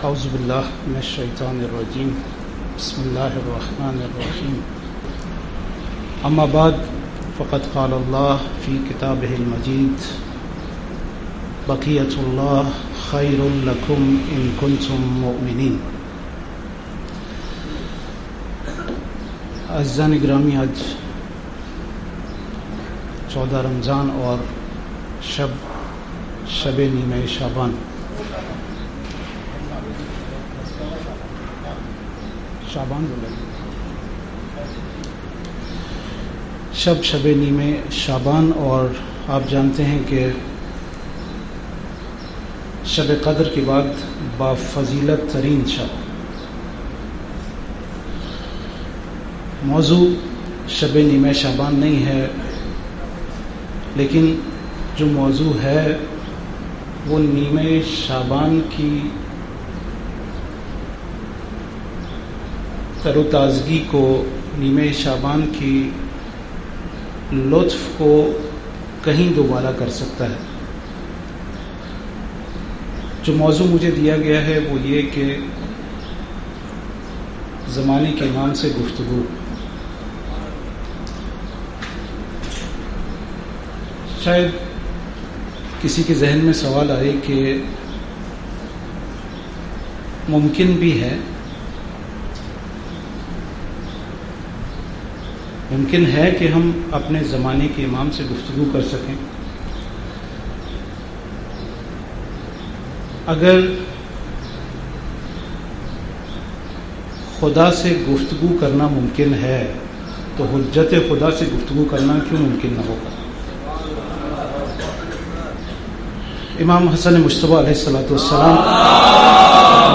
اعوذ باللہ من الشیطان الرجیم بسم اللہ الرحمن الرحیم اما بعد فقد قال اللہ فی کتابہ المجید بقیۃ اللہ خیر لکم ان کنتم مؤمنین۔ عزیزان گرامی، آج 14 رمضان اور شب نیمہ شعبان۔ شب نیمہ شعبان، اور آپ جانتے ہیں کہ شب قدر کے بعد بافضیلت ترین شب۔ موضوع شب نیمہ شعبان نہیں ہے، لیکن جو موضوع ہے وہ نیمہ شعبان کی تر و تازگی کو، نیمہ شعبان کی لطف کو کہیں دوبارہ کر سکتا ہے۔ جو موضوع مجھے دیا گیا ہے وہ یہ کہ زمانے کے امام سے گفتگو۔ شاید کسی کے ذہن میں سوال آئے کہ ممکن بھی ہے کہ ہم اپنے زمانے کے امام سے گفتگو کر سکیں۔ اگر خدا سے گفتگو کرنا ممکن ہے تو حجت خدا سے گفتگو کرنا کیوں ممکن نہ ہوگا؟ امام حسن مجتبیٰ علیہ الصلوۃ والسلام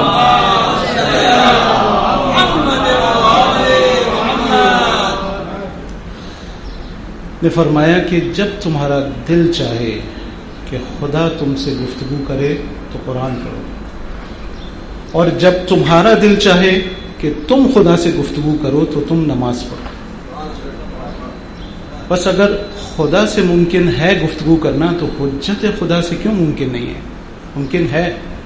نے فرمایا کہ جب تمہارا دل چاہے کہ خدا تم سے گفتگو کرے تو قرآن پڑھو، اور جب تمہارا دل چاہے کہ تم خدا سے گفتگو کرو تو تم نماز پڑھو۔ بس اگر خدا سے ممکن ہے گفتگو کرنا تو حجت خدا سے کیوں ممکن نہیں ہے؟ ممکن ہے۔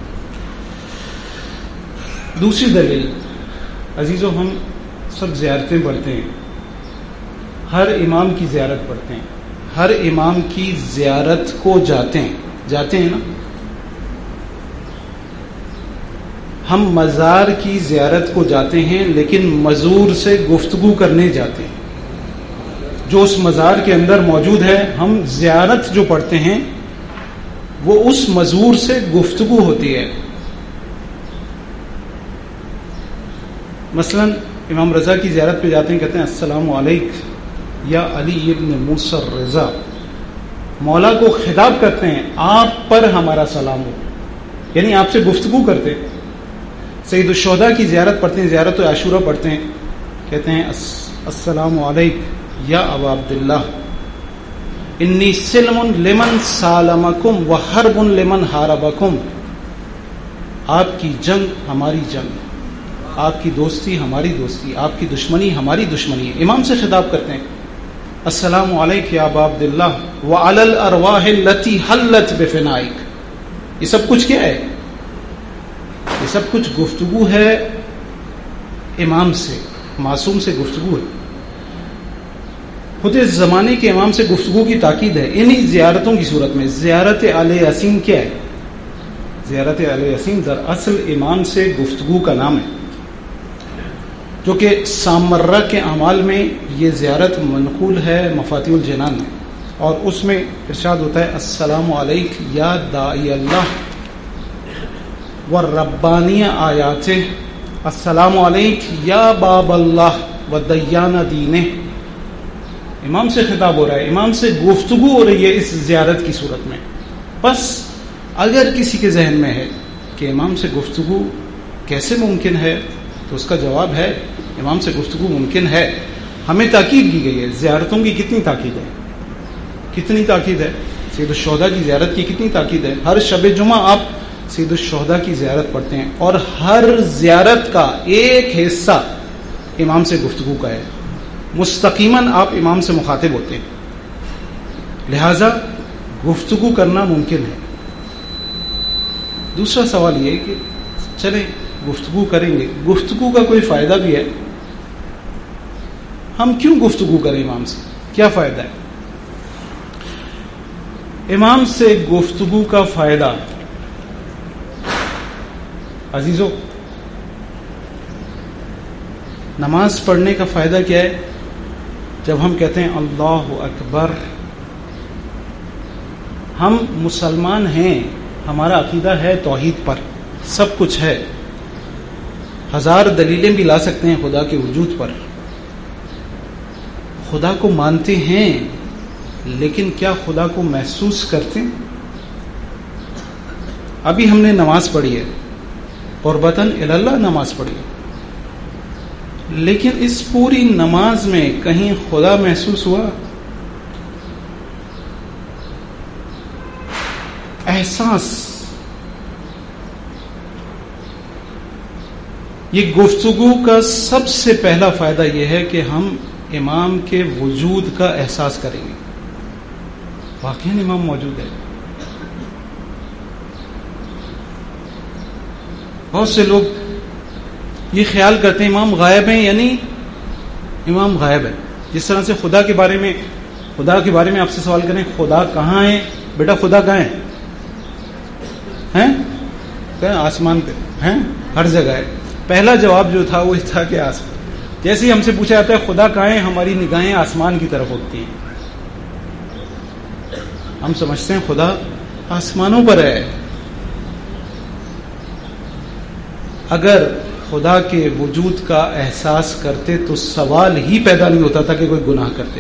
دوسری دلیل، عزیزو، ہم سب زیارتیں پڑھتے ہیں، ہر امام کی زیارت پڑھتے ہیں، ہر امام کی زیارت کو جاتے ہیں نا۔ ہم مزار کی زیارت کو جاتے ہیں لیکن مزور سے گفتگو کرنے جاتے ہیں۔ جو اس مزار کے اندر موجود ہے، ہم زیارت جو پڑھتے ہیں وہ اس مزور سے گفتگو ہوتی ہے۔ مثلا امام رضا کی زیارت پہ جاتے ہیں، کہتے ہیں السلام علیکم یا علی ابن موسیٰ الرضا۔ مولا کو خطاب کرتے ہیں، آپ پر ہمارا سلام ہو، یعنی آپ سے گفتگو کرتے ہیں۔ سید الشہداء کی زیارت پڑھتے ہیں، زیارت عاشورہ پڑھتے ہیں، کہتے ہیں السلام علیکم یا ابا عبداللہ، انی سلم لمن سالمکم و حرب لمن حاربکم۔ آپ کی جنگ ہماری جنگ، آپ کی دوستی ہماری دوستی، آپ کی دشمنی ہماری دشمنی ہے۔ امام سے خطاب کرتے ہیں السلام علیکم یا ابا عبداللہ وعلی الارواح التي حلت بفنائک۔ یہ سب کچھ کیا ہے؟ یہ سب کچھ گفتگو ہے امام سے، معصوم سے گفتگو ہے۔ خود اس زمانے کے امام سے گفتگو کی تاکید ہے انہی زیارتوں کی صورت میں۔ زیارت اہل یاسین کیا ہے؟ زیارت اہل یاسین دراصل امام سے گفتگو کا نام ہے، جو کہ سامرہ کے اعمال میں یہ زیارت منقول ہے مفاتیح الجنان میں، اور اس میں ارشاد ہوتا ہے السلام علیک یا داعی اللہ والربانی آیاتہ، السلام علیک یا باب اللہ ودیان دینہ۔ امام سے خطاب ہو رہا ہے، امام سے گفتگو ہو رہی ہے اس زیارت کی صورت میں۔ بس اگر کسی کے ذہن میں ہے کہ امام سے گفتگو کیسے ممکن ہے تو اس کا جواب ہے امام سے گفتگو ممکن ہے۔ ہمیں تاکید کی گئی ہے۔ زیارتوں کی کتنی تاکید ہے؟ کتنی تاکید ہے؟ سید الشہداء کی زیارت کی کتنی تاکید ہے؟ ہر شب جمعہ آپ سید الشہداء کی زیارت پڑھتے ہیں، اور ہر زیارت کا ایک حصہ امام سے گفتگو کا ہے۔ مستقیماً آپ امام سے مخاطب ہوتے ہیں، لہذا گفتگو کرنا ممکن ہے۔ دوسرا سوال یہ کہ چلیں گفتگو کریں گے. گفتگو کا کوئی فائدہ بھی ہے. ہم کیوں گفتگو کریں امام سے؟ کیا فائدہ ہے امام سے گفتگو کا؟ فائدہ عزیزو، نماز پڑھنے کا فائدہ کیا ہے؟ جب ہم کہتے ہیں اللہ اکبر، ہم مسلمان ہیں، ہمارا عقیدہ ہے توحید پر، سب کچھ ہے، 1000 دلیلیں بھی لا سکتے ہیں خدا کے وجود پر، خدا کو مانتے ہیں، لیکن کیا خدا کو محسوس کرتے ہیں؟ ابھی ہم نے نماز پڑھی ہے، قربتاً اللہ نماز پڑھی ہے، لیکن اس پوری نماز میں کہیں خدا محسوس ہوا؟ احساس. یہ گفتگو کا سب سے پہلا فائدہ یہ ہے کہ ہم امام کے وجود کا احساس کریں گے. واقعی امام موجود ہے. بہت سے لوگ یہ خیال کرتے ہیں امام غائب ہیں، یعنی امام غائب ہے. جس طرح سے خدا کے بارے میں آپ سے سوال کریں خدا کہاں ہے، بیٹا خدا کہاں ہے؟ ہیں آسمان پہ ہیں، ہر جگہ ہے. پہلا جواب جو تھا وہ تھا کہ آسمان. جیسے ہی ہم سے پوچھا جاتا ہے خدا کہاں ہے، ہماری نگاہیں آسمان کی طرف ہوتی ہیں. ہم سمجھتے ہیں خدا آسمانوں پر ہے. اگر خدا کے وجود کا احساس کرتے تو سوال ہی پیدا نہیں ہوتا تھا کہ کوئی گناہ کرتے.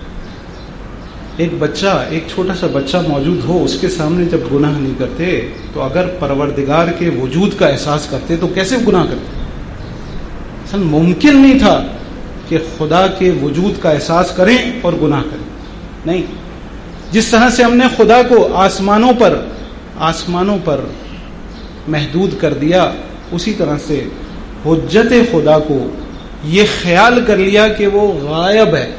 ایک چھوٹا سا بچہ موجود ہو، اس کے سامنے جب گناہ نہیں کرتے تو اگر پروردگار کے وجود کا احساس کرتے تو کیسے گناہ کرتے؟ اصل ممکن نہیں تھا کہ خدا کے وجود کا احساس کریں اور گناہ کریں. نہیں، جس طرح سے ہم نے خدا کو آسمانوں پر محدود کر دیا، اسی طرح سے حجت خدا کو یہ خیال کر لیا کہ وہ غائب ہے.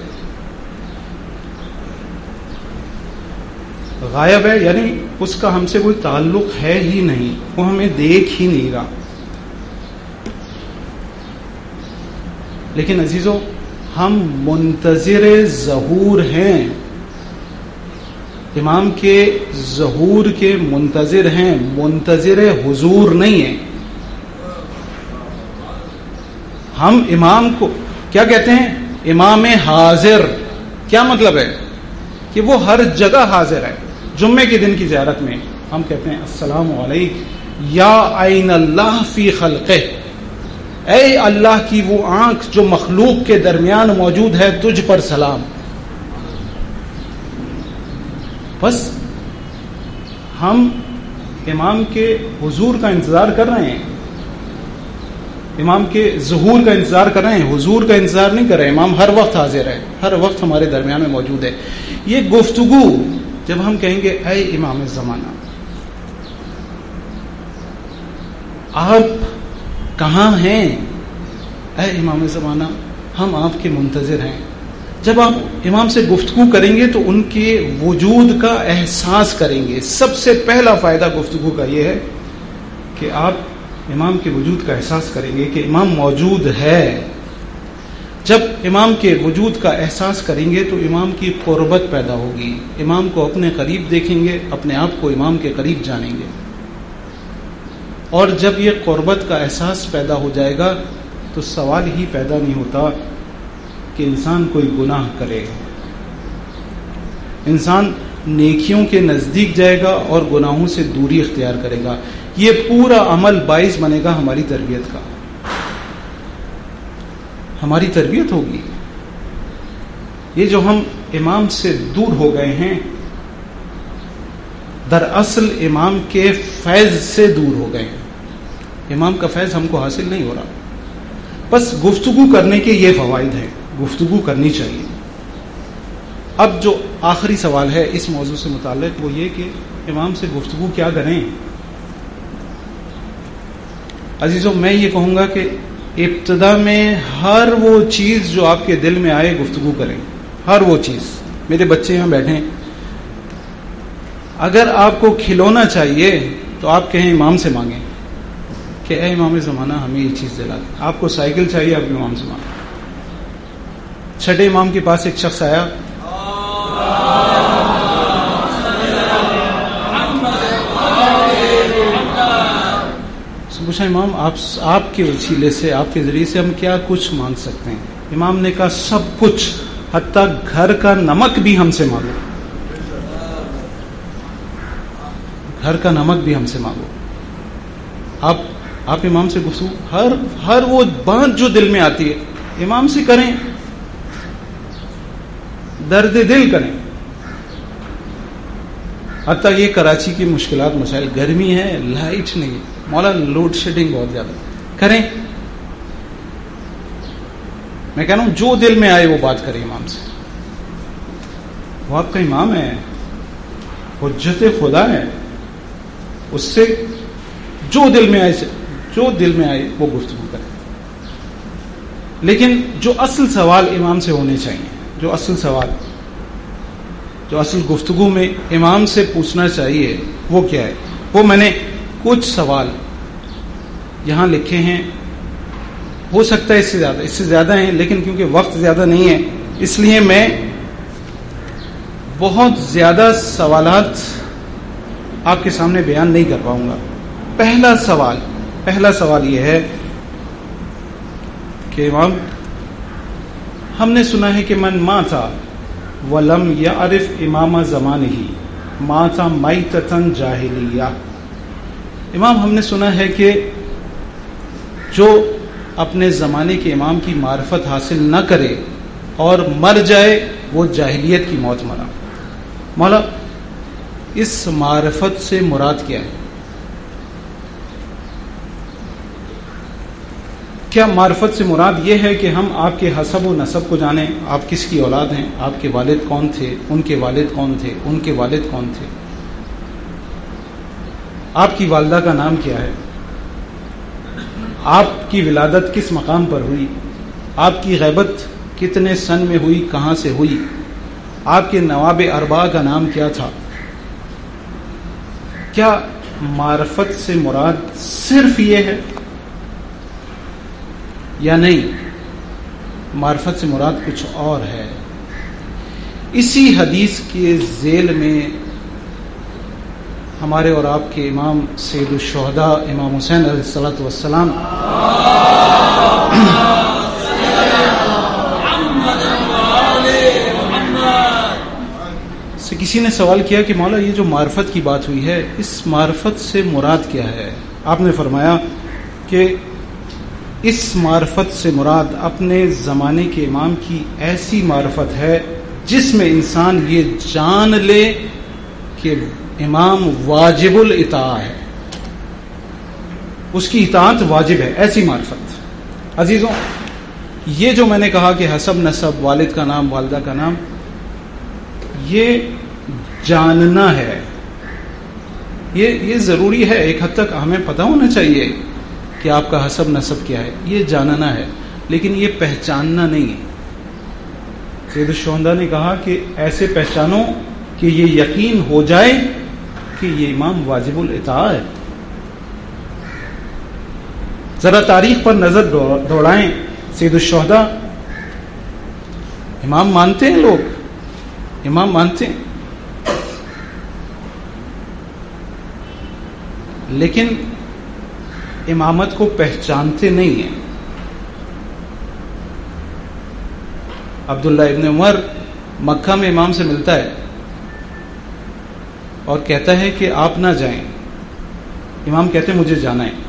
غائب ہے یعنی اس کا ہم سے کوئی تعلق ہے ہی نہیں، وہ ہمیں دیکھ ہی نہیں رہا. لیکن عزیزو، ہم منتظر ظہور ہیں، امام کے ظہور کے منتظر ہیں، منتظر حضور نہیں ہیں. ہم امام کو کیا کہتے ہیں؟ امام حاضر. کیا مطلب ہے؟ کہ وہ ہر جگہ حاضر ہے. جمعے کے دن کی زیارت میں ہم کہتے ہیں السلام علیکم یا عین اللہ فی خلقہ، اے اللہ کی وہ آنکھ جو مخلوق کے درمیان موجود ہے، تجھ پر سلام. بس ہم امام کے حضور کا انتظار کر رہے ہیں، امام کے ظہور کا انتظار کر رہے ہیں، حضور کا انتظار نہیں کر رہے. امام ہر وقت حاضر ہے، ہر وقت ہمارے درمیان میں موجود ہے. یہ گفتگو جب ہم کہیں گے اے امام زمانہ آپ کہاں ہیں، اے امام زمانہ ہم آپ کے منتظر ہیں. جب آپ امام سے گفتگو کریں گے تو ان کے وجود کا احساس کریں گے. سب سے پہلا فائدہ گفتگو کا یہ ہے کہ آپ امام کے وجود کا احساس کریں گے کہ امام موجود ہے. جب امام کے وجود کا احساس کریں گے تو امام کی قربت پیدا ہوگی، امام کو اپنے قریب دیکھیں گے، اپنے آپ کو امام کے قریب جانیں گے. اور جب یہ قربت کا احساس پیدا ہو جائے گا تو سوال ہی پیدا نہیں ہوتا کہ انسان کوئی گناہ کرے. انسان نیکیوں کے نزدیک جائے گا اور گناہوں سے دوری اختیار کرے گا. یہ پورا عمل باعث بنے گا ہماری تربیت کا، ہماری تربیت ہوگی. یہ جو ہم امام سے دور ہو گئے ہیں، دراصل امام کے فیض سے دور ہو گئے ہیں. امام کا فیض ہم کو حاصل نہیں ہو رہا. بس گفتگو کرنے کے یہ فوائد ہیں، گفتگو کرنی چاہیے. اب جو آخری سوال ہے اس موضوع سے متعلق وہ یہ کہ امام سے گفتگو کیا کریں. عزیزوں، میں یہ کہوں گا کہ ابتدا میں ہر وہ چیز جو آپ کے دل میں آئے گفتگو کریں. ہر وہ چیز. میرے بچے یہاں بیٹھے ہیں، اگر آپ کو کھلونا چاہیے تو آپ کہیں امام سے مانگیں کہ اے امام زمانہ ہمیں یہ چیز دلا دیں. آپ کو سائیکل چاہیے، آپ امام زمانہ. چھٹے امام کے پاس ایک شخص آیا، پوچھا امام آپ کے وسیلے سے، آپ کے ذریعے سے ہم کیا کچھ مانگ سکتے ہیں؟ امام نے کہا سب کچھ، حتیٰ گھر کا نمک بھی ہم سے مانگو، گھر کا نمک بھی ہم سے مانگو. آپ امام سے گفتگو، ہر وہ بات جو دل میں آتی ہے امام سے کریں، درد دل کریں. حتیٰ یہ کراچی کی مشکلات مسائل، گرمی ہے، لائٹ نہیں ہے، مولا لوڈ شیڈنگ بہت زیادہ، کریں. میں کہہ رہا ہوں جو دل میں آئے وہ بات کریں امام سے. وہ آپ کا امام ہے، حجت خدا ہے، اس سے جو دل میں آئے وہ گفتگو کریں. لیکن جو اصل سوال امام سے ہونے چاہیے، جو اصل گفتگو میں امام سے پوچھنا چاہیے وہ کیا ہے؟ وہ میں نے کچھ سوال یہاں لکھے ہیں، ہو سکتا ہے اس سے زیادہ ہیں، لیکن کیونکہ وقت زیادہ نہیں ہے اس لیے میں بہت زیادہ سوالات آپ کے سامنے بیان نہیں کر پاؤں گا. پہلا سوال یہ ہے کہ امام، ہم نے سنا ہے کہ من مات ولم یعرف امام زمانہ مات میتۃ جاہلیہ. امام ہم نے سنا ہے کہ جو اپنے زمانے کے امام کی معرفت حاصل نہ کرے اور مر جائے وہ جاہلیت کی موت مرا. مولا اس معرفت سے مراد کیا ہے؟ کیا معرفت سے مراد یہ ہے کہ ہم آپ کے حسب و نسب کو جانیں، آپ کس کی اولاد ہیں، آپ کے والد کون تھے، ان کے والد کون تھے، ان کے والد کون تھے، آپ کی والدہ کا نام کیا ہے، آپ کی ولادت کس مقام پر ہوئی، آپ کی غیبت کتنے سن میں ہوئی، کہاں سے ہوئی، آپ کے نواب اربعہ کا نام کیا تھا؟ کیا معرفت سے مراد صرف یہ ہے یا نہیں؟ معرفت سے مراد کچھ اور ہے. اسی حدیث کے ذیل میں ہمارے اور آپ کے امام سید الشہداء امام حسین علیہ الصلوۃ والسلام سے کسی نے سوال کیا کہ مولا یہ جو معرفت کی بات ہوئی ہے اس معرفت سے مراد کیا ہے؟ آپ نے فرمایا کہ اس معرفت سے مراد اپنے زمانے کے امام کی ایسی معرفت ہے جس میں انسان یہ جان لے کہ امام واجب الاطاعہ ہے، اس کی اطاعت واجب ہے، ایسی معرفت. عزیزوں، یہ جو میں نے کہا کہ حسب نسب، والد کا نام، والدہ کا نام، یہ جاننا ہے، یہ ضروری ہے. ایک حد تک ہمیں پتہ ہونا چاہیے کہ آپ کا حسب نسب کیا ہے، یہ جاننا ہے، لیکن یہ پہچاننا نہیں ہے. سید الشہداء نے کہا کہ ایسے پہچانو کہ یہ یقین ہو جائے کہ یہ امام واجب الاطاعہ ہے. ذرا تاریخ پر نظر دوڑائیں. سید الشہداء امام مانتے ہیں، لوگ امام مانتے ہیں، لیکن امامت کو پہچانتے نہیں ہیں. عبداللہ ابن عمر مکہ میں امام سے ملتا ہے اور کہتا ہے کہ آپ نہ جائیں. امام کہتے ہیں مجھے جانا ہے.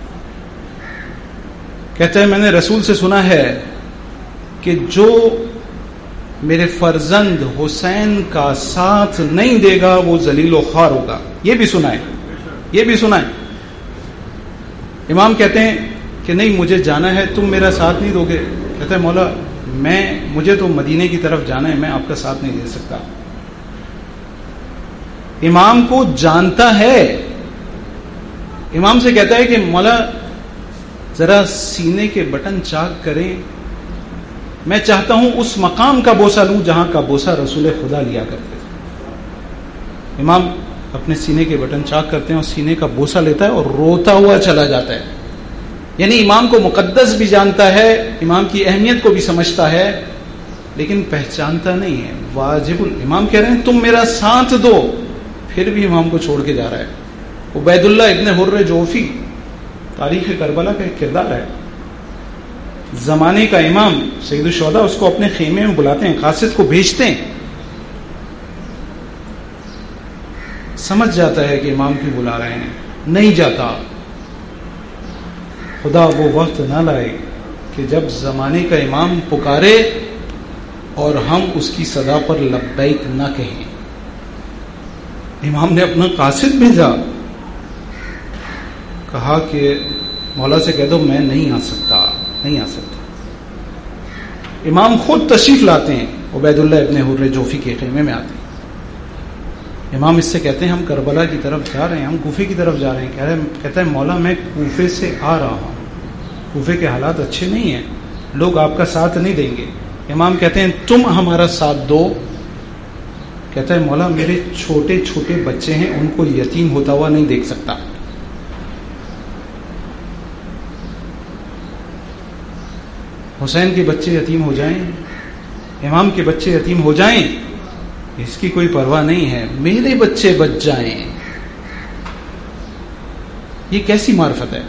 کہتا ہے میں نے رسول سے سنا ہے کہ جو میرے فرزند حسین کا ساتھ نہیں دے گا وہ ذلیل و خوار ہوگا. یہ بھی سنا ہے، یہ بھی سنا ہے. امام کہتے ہیں کہ نہیں مجھے جانا ہے، تم میرا ساتھ نہیں دو گے. کہتا ہے مولا مجھے تو مدینے کی طرف جانا ہے، میں آپ کا ساتھ نہیں دے سکتا. امام کو جانتا ہے. امام سے کہتا ہے کہ مولا ذرا سینے کے بٹن چاک کریں، میں چاہتا ہوں اس مقام کا بوسہ لوں جہاں کا بوسہ رسول خدا لیا کرتے تھے. امام اپنے سینے کے بٹن چاک کرتے ہیں اور سینے کا بوسہ لیتا ہے اور روتا ہوا چلا جاتا ہے. یعنی امام کو مقدس بھی جانتا ہے، امام کی اہمیت کو بھی سمجھتا ہے، لیکن پہچانتا نہیں ہے. واجب امام کہہ رہے ہیں تم میرا ساتھ دو، پھر بھی امام کو چھوڑ کے جا رہا ہے. عبید اللہ ابن حر جوفی تاریخ کربلا کا ایک کردار ہے. زمانے کا امام سید الشہداء اس کو اپنے خیمے میں بلاتے ہیں، قاصد کو بھیجتے ہیں. سمجھ جاتا ہے کہ امام کیوں بلا رہے ہیں، نہیں جاتا. خدا وہ وقت نہ لائے کہ جب زمانے کا امام پکارے اور ہم اس کی صدا پر لبیک نہ کہیں. امام نے اپنا قاصد بھیجا، کہا کہ مولا سے کہہ دو میں نہیں آ سکتا. امام خود تشریف لاتے ہیں، عبید اللہ ابن حر جوفی کے خیمے میں آتے ہیں. امام اس سے کہتے ہیں ہم کربلا کی طرف جا رہے ہیں، ہم کوفے کی طرف جا رہے ہیں. کہتا ہے مولا میں کوفے سے آ رہا ہوں، کوفے کے حالات اچھے نہیں ہیں، لوگ آپ کا ساتھ نہیں دیں گے. امام کہتے ہیں تم ہمارا ساتھ دو. کہتا ہے مولا میرے چھوٹے چھوٹے بچے ہیں، ان کو یتیم ہوتا ہوا نہیں دیکھ سکتا. حسین کے بچے یتیم ہو جائیں، امام کے بچے یتیم ہو جائیں، اس کی کوئی پرواہ نہیں ہے، میرے بچے بچ جائیں. یہ کیسی معرفت ہے؟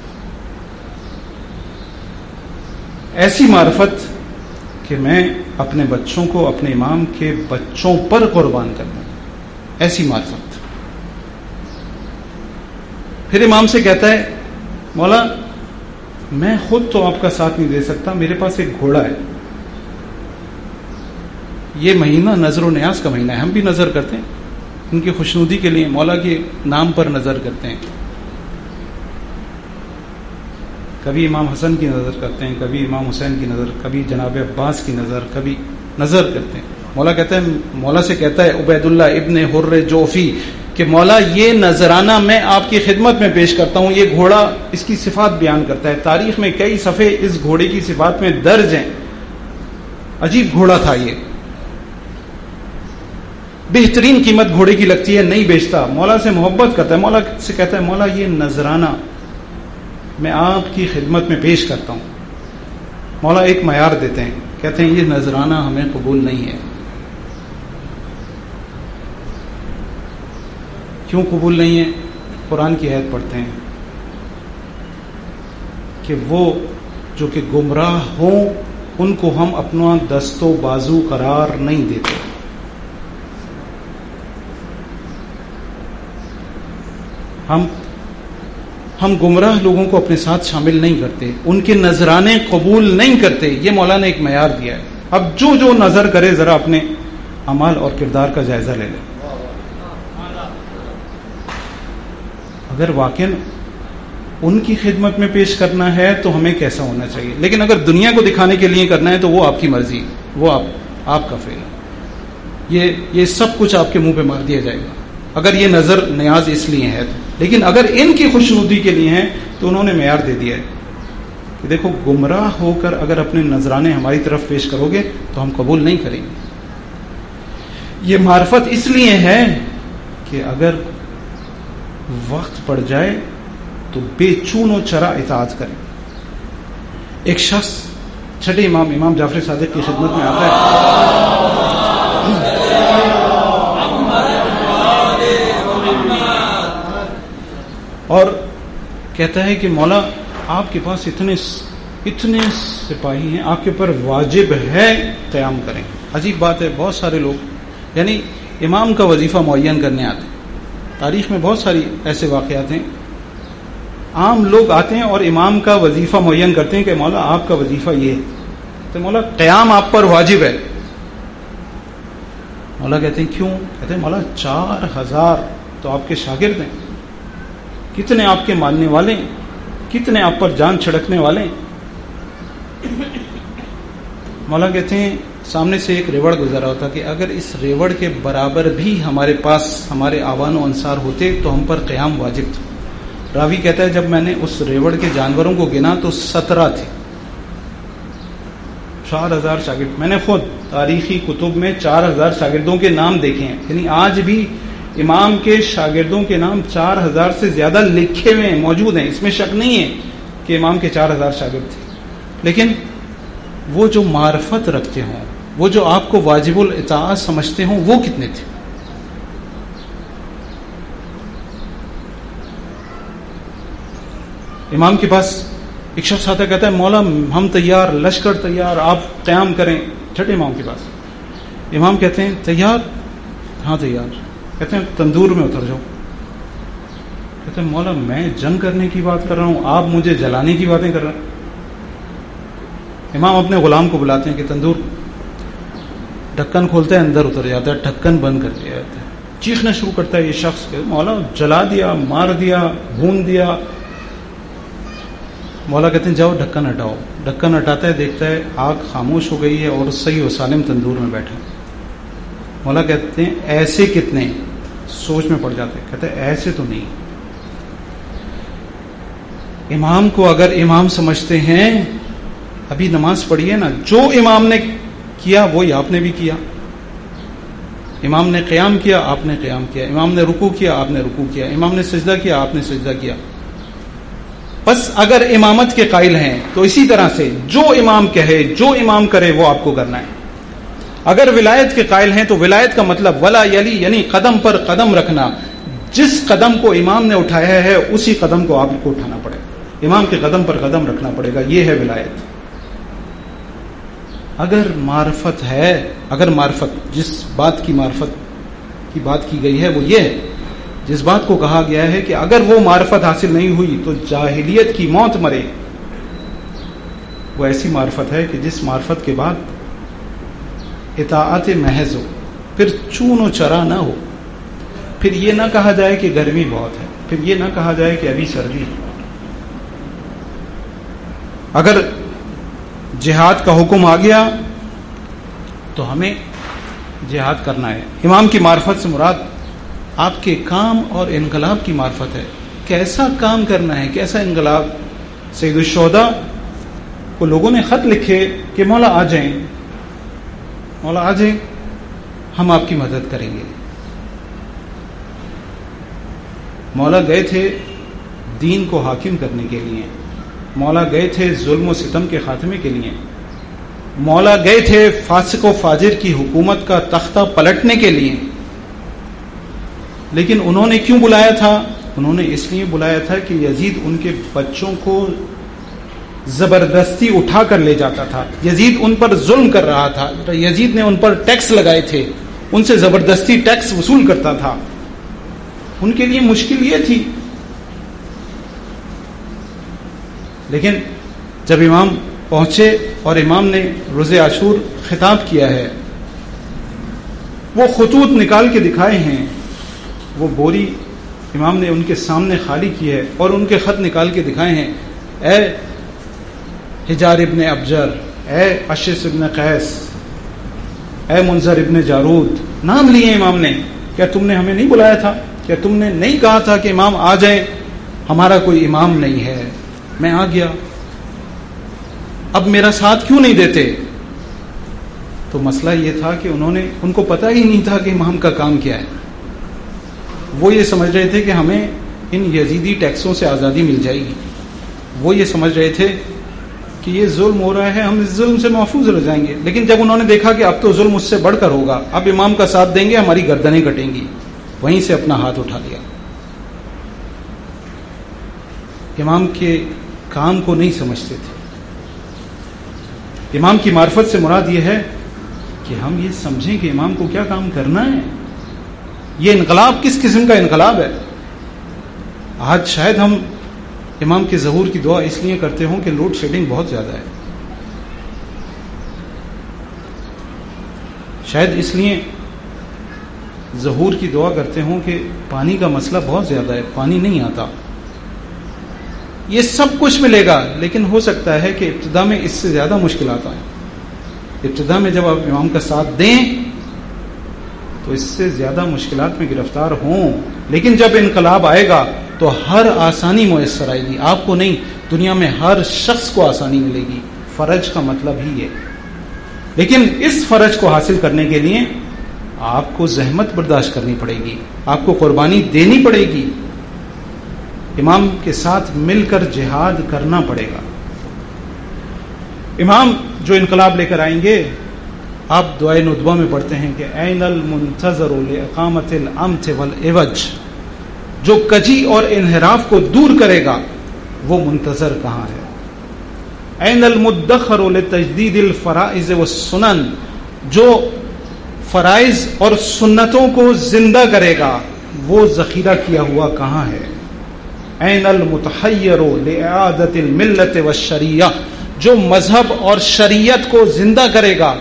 ایسی معرفت کہ میں اپنے بچوں کو اپنے امام کے بچوں پر قربان کر دوں. ایسی معرفت. پھر امام سے کہتا ہے مولا میں خود تو آپ کا ساتھ نہیں دے سکتا، میرے پاس ایک گھوڑا ہے. یہ مہینہ نظر و نیاز کا مہینہ ہے، ہم بھی نظر کرتے ہیں ان کی خوشنودی کے لیے، مولا کے نام پر نظر کرتے ہیں. کبھی امام حسن کی نظر کرتے ہیں، کبھی امام حسین کی نظر، کبھی جناب عباس کی نظر، کبھی نظر کرتے ہیں. مولا سے کہتا ہے عبید اللہ ابن حر جوفی کہ مولا یہ نذرانہ میں آپ کی خدمت میں پیش کرتا ہوں. یہ گھوڑا اس کی صفات بیان کرتا ہے، تاریخ میں کئی صفحے اس گھوڑے کی صفات میں درج ہیں. عجیب گھوڑا تھا، یہ بہترین قیمت گھوڑے کی لگتی ہے، نہیں بیچتا. مولا سے محبت کرتا ہے، مولا سے کہتا ہے مولا یہ نذرانہ میں آپ کی خدمت میں پیش کرتا ہوں. مولا ایک معیار دیتے ہیں، کہتے ہیں یہ نذرانہ ہمیں قبول نہیں ہے. کیوں قبول نہیں ہے؟ قرآن کی آیت پڑھتے ہیں کہ وہ جو کہ گمراہ ہوں ان کو ہم اپنا دست و بازو قرار نہیں دیتے. ہم گمراہ لوگوں کو اپنے ساتھ شامل نہیں کرتے، ان کے نذرانے قبول نہیں کرتے. یہ مولا نے ایک معیار دیا ہے. اب جو نظر کرے ذرا اپنے اعمال اور کردار کا جائزہ لے لے. اگر واقعی ان کی خدمت میں پیش کرنا ہے تو ہمیں کیسا ہونا چاہیے، لیکن اگر دنیا کو دکھانے کے لیے کرنا ہے تو وہ آپ کی مرضی، وہ آپ کا فعل ہے. یہ سب کچھ آپ کے منہ پہ مار دیا جائے گا اگر یہ نظر نیاز اس لیے ہے. لیکن اگر ان کی خوشنودی کے لیے ہیں تو انہوں نے معیار دے دیا ہے کہ دیکھو گمراہ ہو کر اگر اپنے نذرانے ہماری طرف پیش کرو گے تو ہم قبول نہیں کریں گے. یہ معرفت اس لیے ہے کہ اگر وقت پڑ جائے تو بے چون و چرا اطاعت کریں. ایک شخص چھٹے امام جعفر صادق کی خدمت میں آتا ہے اور کہتا ہے کہ مولا آپ کے پاس اتنے سپاہی ہیں، آپ کے پر واجب ہے قیام کریں. عجیب بات ہے، بہت سارے لوگ یعنی امام کا وظیفہ معین کرنے آتے ہیں. تاریخ میں بہت ساری ایسے واقعات ہیں، عام لوگ آتے ہیں اور امام کا وظیفہ معین کرتے ہیں کہ مولا آپ کا وظیفہ یہ ہے، تو مولا قیام آپ پر واجب ہے. مولا کہتے ہیں کیوں؟ کہتے ہیں مولا 4000 تو آپ کے شاگرد ہیں، کتنے آپ کے ماننے والے ہیں، کتنے آپ پر جان چھڑکنے والے ہیں. مولا کہتے ہیں سامنے سے ایک ریوڑ گزرا ہوتا کہ اگر اس ریوڑ کے برابر بھی ہمارے پاس ہمارے آوان و انصار ہوتے تو ہم پر قیام واجب تھا. راوی کہتا ہے جب میں نے اس ریوڑ کے جانوروں کو گنا تو 17 تھے. 4000 شاگرد، میں نے خود تاریخی کتب میں 4000 شاگردوں کے نام دیکھے ہیں. یعنی آج بھی امام کے شاگردوں کے نام 4000 سے زیادہ لکھے ہوئے ہیں، موجود ہیں، اس میں شک نہیں ہے. کہ امام کے 4000 شاگرد تھے، لیکن وہ جو معرفت رکھتے ہوں، وہ جو آپ کو واجب الاطاعت سمجھتے ہوں، وہ کتنے تھے؟ امام کے پاس ایک شخص آتا کہتا ہے مولا ہم تیار، لشکر تیار، آپ قیام کریں، چھٹے امام کے پاس۔ امام کہتے ہیں تیار؟ ہاں تیار۔ کہتے ہیں تندور میں اتر جاؤ۔ کہتے ہیں مولا میں جنگ کرنے کی بات کر رہا ہوں، آپ مجھے جلانے کی باتیں کر رہے ہیں۔ امام اپنے غلام کو بلاتے ہیں کہ تندور، ڈھکن کھولتا ہے، اندر اتر جاتا ہے، ڈھکن بند کر دیا جاتا ہے، چیخنا شروع کرتا ہے یہ شخص کہ مولا جلا دیا، مار دیا، بھون دیا۔ مولا کہتے ہیں جاؤ ڈھکن ہٹاؤ۔ ڈھکن ہٹاتا ہے، دیکھتا ہے آگ خاموش ہو گئی ہے اور صحیح و سالم تندور میں بیٹھا۔ مولا کہتے ہیں ایسے کتنے؟ سوچ میں پڑ جاتے، کہتے ہیں ایسے تو نہیں۔ امام کو اگر امام سمجھتے ہیں، ابھی نماز پڑھیے نا، جو امام نے کیا وہی آپ نے بھی کیا۔ امام نے قیام کیا، آپ نے قیام کیا۔ امام نے رکوع کیا، آپ نے رکوع کیا۔ امام نے سجدہ کیا، آپ نے سجدہ کیا۔ بس اگر امامت کے قائل ہیں تو اسی طرح سے جو امام کہے، جو امام کرے وہ آپ کو کرنا ہے۔ اگر ولایت کے قائل ہیں تو ولایت کا مطلب ولا یلی، یعنی قدم پر قدم رکھنا، جس قدم کو امام نے اٹھایا ہے اسی قدم کو آپ کو اٹھانا پڑے، امام کے قدم پر قدم رکھنا پڑے گا، یہ ہے ولایت۔ اگر معرفت ہے، اگر معرفت، جس بات کی معرفت کی بات کی گئی ہے وہ یہ ہے، جس بات کو کہا گیا ہے کہ اگر وہ معرفت حاصل نہیں ہوئی تو جاہلیت کی موت مرے، وہ ایسی معرفت ہے کہ جس معرفت کے بعد اطاعت محض ہو، پھر چون و چرا نہ ہو، پھر یہ نہ کہا جائے کہ گرمی بہت ہے، پھر یہ نہ کہا جائے کہ ابھی سردی ہے۔ اگر جہاد کا حکم آ گیا تو ہمیں جہاد کرنا ہے۔ امام کی معرفت سے مراد آپ کے کام اور انقلاب کی معرفت ہے، کیسا کام کرنا ہے، کیسا انقلاب۔ سید الشہداء کو لوگوں نے خط لکھے کہ مولا آ جائیں، مولا آ جائیں، ہم آپ کی مدد کریں گے۔ مولا گئے تھے دین کو حاکم کرنے کے لیے، مولا گئے تھے ظلم و ستم کے خاتمے کے لیے، مولا گئے تھے فاسق و فاجر کی حکومت کا تختہ پلٹنے کے لیے۔ لیکن انہوں نے کیوں بلایا تھا؟ انہوں نے اس لیے بلایا تھا کہ یزید ان کے بچوں کو زبردستی اٹھا کر لے جاتا تھا، یزید ان پر ظلم کر رہا تھا، یزید نے ان پر ٹیکس لگائے تھے، ان سے زبردستی ٹیکس وصول کرتا تھا۔ ان کے لیے مشکل یہ تھی، لیکن جب امام پہنچے اور امام نے روز عاشور خطاب کیا ہے، وہ خطوط نکال کے دکھائے ہیں، وہ بوری امام نے ان کے سامنے خالی کی ہے اور ان کے خط نکال کے دکھائے ہیں، اے حجار ابن ابجر، اے اشس ابن قیس، اے منذر ابن جارود، نام لیے امام نے۔ کیا تم نے ہمیں نہیں بلایا تھا؟ کیا تم نے نہیں کہا تھا کہ امام آ جائیں؟ ہمارا کوئی امام نہیں ہے، میں آ گیا، اب میرا ساتھ کیوں نہیں دیتے؟ تو مسئلہ یہ تھا کہ ان کو پتہ ہی نہیں تھا کہ امام کا کام کیا ہے۔ وہ یہ سمجھ رہے تھے کہ ہمیں ان یزیدی ٹیکسوں سے آزادی مل جائے گی، وہ یہ سمجھ رہے تھے کہ یہ ظلم ہو رہا ہے، ہم اس ظلم سے محفوظ رہ جائیں گے۔ لیکن جب انہوں نے دیکھا کہ اب تو ظلم اس سے بڑھ کر ہوگا، اب امام کا ساتھ دیں گے ہماری گردنیں کٹیں گی، وہیں سے اپنا ہاتھ اٹھا لیا۔ امام کے کام کو نہیں سمجھتے تھے۔ امام کی معرفت سے مراد یہ ہے کہ ہم یہ سمجھیں کہ امام کو کیا کام کرنا ہے۔ یہ انقلاب کس قسم کا انقلاب ہے؟ آج شاید ہم امام کے ظہور کی دعا اس لیے کرتے ہوں کہ لوڈ شیڈنگ بہت زیادہ ہے، شاید اس لیے ظہور کی دعا کرتے ہوں کہ پانی کا مسئلہ بہت زیادہ ہے، پانی نہیں آتا۔ یہ سب کچھ ملے گا، لیکن ہو سکتا ہے کہ ابتدا میں اس سے زیادہ مشکلات آئیں۔ ابتدا میں جب آپ امام کا ساتھ دیں تو اس سے زیادہ مشکلات میں گرفتار ہوں، لیکن جب انقلاب آئے گا تو ہر آسانی میسر آئے گی، آپ کو نہیں، دنیا میں ہر شخص کو آسانی ملے گی۔ فرج کا مطلب ہی ہے، لیکن اس فرج کو حاصل کرنے کے لیے آپ کو زحمت برداشت کرنی پڑے گی، آپ کو قربانی دینی پڑے گی۔ امام کے ساتھ مل کر جہاد کرنا پڑے گا. امام جو انقلاب لے کر آئیں گے، آپ دعائے ندبہ میں پڑھتے ہیں کہ این المنتظر لاقامت الامت والعوج، جو کجی اور انحراف کو دور کرے گا وہ منتظر کہاں ہے. این المدخر لتجدید الفرائض والسنن، جو فرائض اور سنتوں کو زندہ کرے گا وہ ذخیرہ کیا ہوا کہاں ہے. این المتحیر لاعادۃ الملت والشریعہ، جو مذہب اور شریعت کو زندہ کرے گا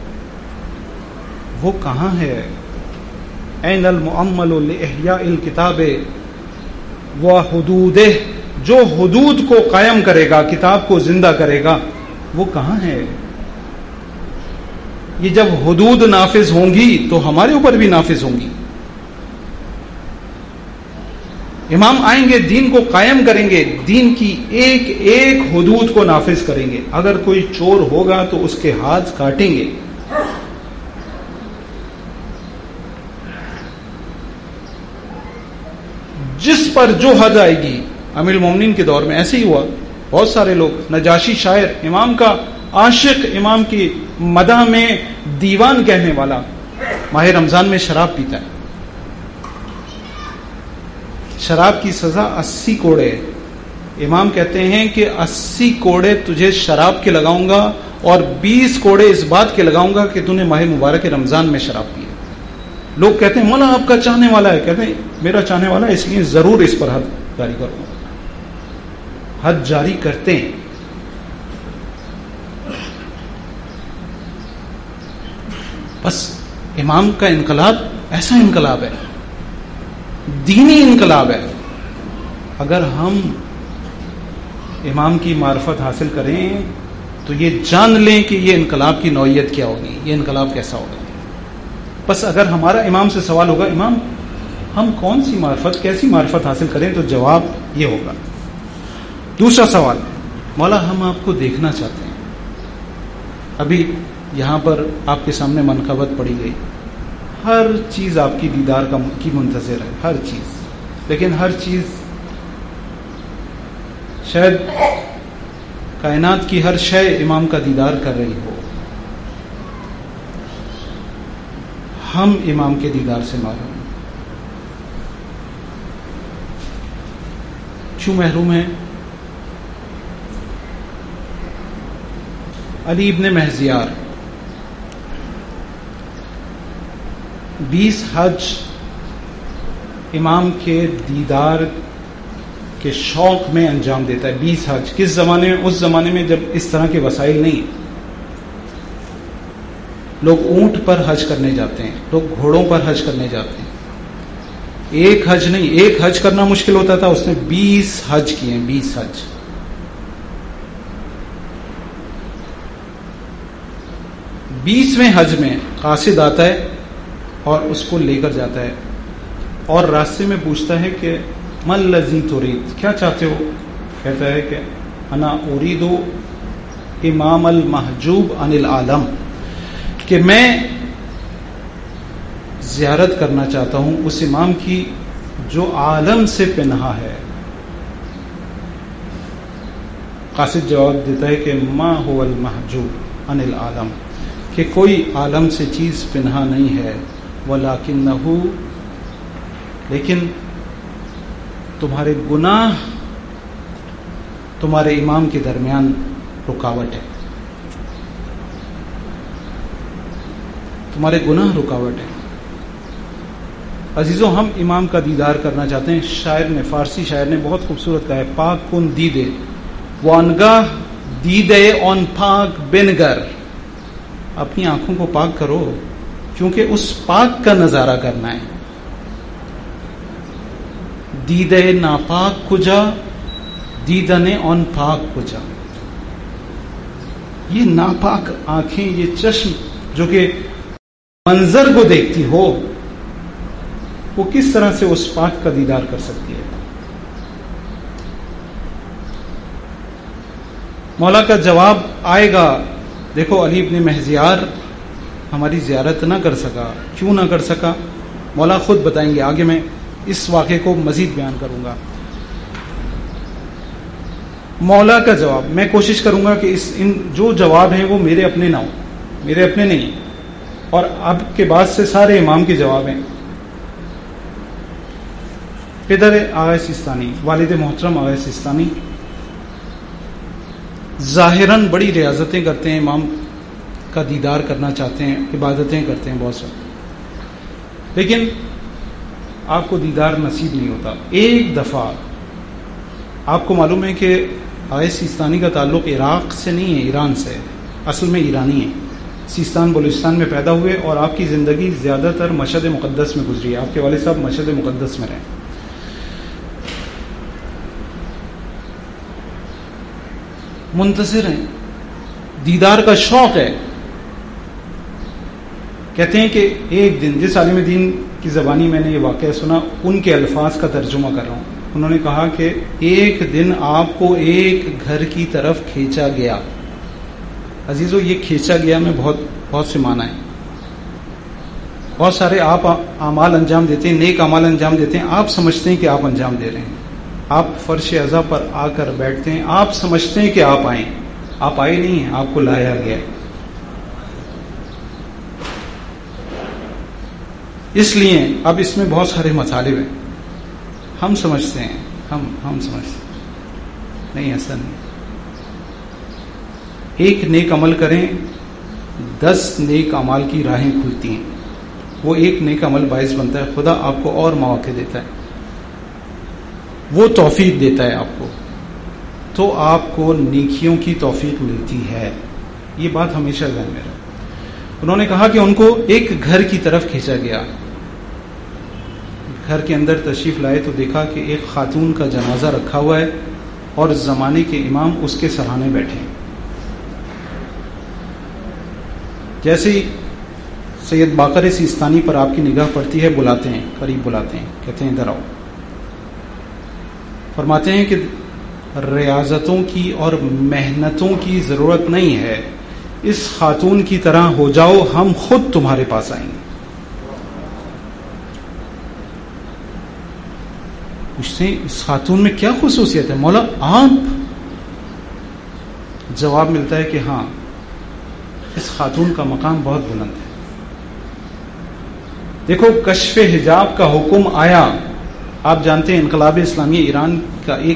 وہ کہاں ہے. این المؤمل لاحیاء الکتاب وحدودہ، جو حدود کو قائم کرے گا، کتاب کو زندہ کرے گا وہ کہاں ہے. یہ جب حدود نافذ ہوں گی تو ہمارے اوپر بھی نافذ ہوں گی. امام آئیں گے، دین کو قائم کریں گے، دین کی ایک ایک حدود کو نافذ کریں گے. اگر کوئی چور ہوگا تو اس کے ہاتھ کاٹیں گے. جس پر جو حد آئے گی. امیر المومنین کے دور میں ایسے ہی ہوا. بہت سارے لوگ، نجاشی شاعر، امام کا عاشق، امام کی مدح میں دیوان کہنے والا، ماہ رمضان میں شراب پیتا ہے. شراب کی سزا 80 کوڑے. امام کہتے ہیں کہ 80 کوڑے تجھے شراب کے لگاؤں گا اور 20 کوڑے اس بات کے لگاؤں گا کہ تو نے ماہ مبارک رمضان میں شراب پی. لوگ کہتے ہیں مولا آپ کا چاہنے والا ہے. کہتے ہیں میرا چاہنے والا ہے، اس لیے ضرور اس پر حد جاری کروں. حد جاری کرتے ہیں. بس امام کا انقلاب ایسا انقلاب ہے، دینی انقلاب ہے. اگر ہم امام کی معرفت حاصل کریں تو یہ جان لیں کہ یہ انقلاب کی نوعیت کیا ہوگی، یہ انقلاب کیسا ہوگا. بس اگر ہمارا امام سے سوال ہوگا امام ہم کون سی معرفت، کیسی معرفت حاصل کریں، تو جواب یہ ہوگا. دوسرا سوال، مولا ہم آپ کو دیکھنا چاہتے ہیں. ابھی یہاں پر آپ کے سامنے منقبت پڑی گئی، ہر چیز آپ کی دیدار کی منتظر ہے، ہر چیز. لیکن ہر چیز، شاید کائنات کی ہر شے امام کا دیدار کر رہی ہو، ہم امام کے دیدار سے محروم. کیوں محروم ہیں؟ علی ابن مہزیار 20 حج امام کے دیدار کے شوق میں انجام دیتا ہے. 20 حج کس زمانے میں؟ اس زمانے میں جب اس طرح کے وسائل نہیں. لوگ اونٹ پر حج کرنے جاتے ہیں، لوگ گھوڑوں پر حج کرنے جاتے ہیں. ایک حج نہیں، ایک حج کرنا مشکل ہوتا تھا، اس نے 20 حج کیے ہیں. 20 حج. بیسویں حج میں قاصد آتا ہے اور اس کو لے کر جاتا ہے اور راستے میں پوچھتا ہے کہ من الذی ترید، کیا چاہتے ہو؟ کہتا ہے کہ انا ارید امام المحجوب عن العالم، کہ میں زیارت کرنا چاہتا ہوں اس امام کی جو عالم سے پنہا ہے. قاصد جواب دیتا ہے کہ ما هو المحجوب عن العالم، کہ کوئی عالم سے چیز پنہا نہیں ہے. وَلَكِنَّهُ، لیکن تمہارے گناہ تمہارے امام کے درمیان رکاوٹ ہے، تمہارے گناہ رکاوٹ ہے. عزیزوں، ہم امام کا دیدار کرنا چاہتے ہیں. شاعر نے، فارسی شاعر نے بہت خوبصورت کہا ہے، پاک کن دیدے وانگاہ دیدے اون پاک بنگر. اپنی آنکھوں کو پاک کرو کیونکہ اس پاک کا نظارہ کرنا ہے. دیدے ناپاک کجا، دیدن اون پاک کجا. یہ ناپاک آنکھیں، یہ چشم جو کہ منظر کو دیکھتی ہو، وہ کس طرح سے اس پاک کا دیدار کر سکتی ہے؟ مولا کا جواب آئے گا. دیکھو علی ابن مہزیار ہماری زیارت نہ کر سکا. کیوں نہ کر سکا؟ مولا خود بتائیں گے. آگے میں اس واقعے کو مزید بیان کروں گا. مولا کا جواب میں کوشش کروں گا کہ ان جو جواب ہیں وہ میرے اپنے نہ ہوں، میرے اپنے نہیں، اور اب کے بعد سے سارے امام کے جواب ہیں. پدر آغا سیستانی، والد محترم آغا سیستانی ظاہراً بڑی ریاضتیں کرتے ہیں، امام کا دیدار کرنا چاہتے ہیں، عبادتیں کرتے ہیں بہت ساری، لیکن آپ کو دیدار نصیب نہیں ہوتا. ایک دفعہ آپ کو معلوم ہے کہ آغا سیستانی کا تعلق عراق سے نہیں ہے، ایران سے ہے، اصل میں ایرانی ہے، سیستان بلوچستان میں پیدا ہوئے اور آپ کی زندگی زیادہ تر مشہد مقدس میں گزری ہے. آپ کے والد صاحب مشہد مقدس میں رہے. منتظر ہیں، دیدار کا شوق ہے. کہتے ہیں کہ ایک دن، جس عالم دین کی زبانی میں نے یہ واقعہ سنا، ان کے الفاظ کا ترجمہ کر رہا ہوں. انہوں نے کہا کہ ایک دن آپ کو ایک گھر کی طرف کھینچا گیا. عزیزو، یہ کھینچا گیا میں بہت سے معنی ہیں. بہت سارے آپ اعمال انجام دیتے ہیں، نیک اعمال انجام دیتے ہیں، آپ سمجھتے ہیں کہ آپ انجام دے رہے ہیں. آپ فرش عزا پر آ کر بیٹھتے ہیں، آپ سمجھتے ہیں کہ آپ آئیں، آپ آئے نہیں ہیں، آپ کو لایا گیا ہے. اس لیے اب اس میں بہت سارے مطالب ہیں. ہم سمجھتے ہیں، ہم سمجھتے ہیں نہیں، ایسا نہیں. ایک نیک عمل کریں، 10 نیک اعمال کی راہیں کھلتی ہیں. وہ ایک نیک عمل باعث بنتا ہے خدا آپ کو اور مواقع دیتا ہے، وہ توفیق دیتا ہے آپ کو، تو آپ کو نیکیوں کی توفیق ملتی ہے. یہ بات ہمیشہ ذہن میں رہے. انہوں نے کہا کہ ان کو ایک گھر کی طرف کھینچا گیا. گھر کے اندر تشریف لائے تو دیکھا کہ ایک خاتون کا جنازہ رکھا ہوا ہے اور زمانے کے امام اس کے سرانے بیٹھے ہیں. جیسے ہی سید باقر سیستانی پر آپ کی نگاہ پڑتی ہے، بلاتے ہیں، قریب بلاتے ہیں، کہتے ہیں ادھر آؤ. فرماتے ہیں کہ ریاضتوں کی اور محنتوں کی ضرورت نہیں ہے، اس خاتون کی طرح ہو جاؤ، ہم خود تمہارے پاس آئیں گے. پوچھتے ہیں اس خاتون میں کیا خصوصیت ہے مولا آپ؟ جواب ملتا ہے کہ ہاں، اس خاتون کا مقام بہت بلند ہے. دیکھو، کشف حجاب کا حکم آیا. آپ جانتے ہیں انقلاب اسلامی ایران کا ایک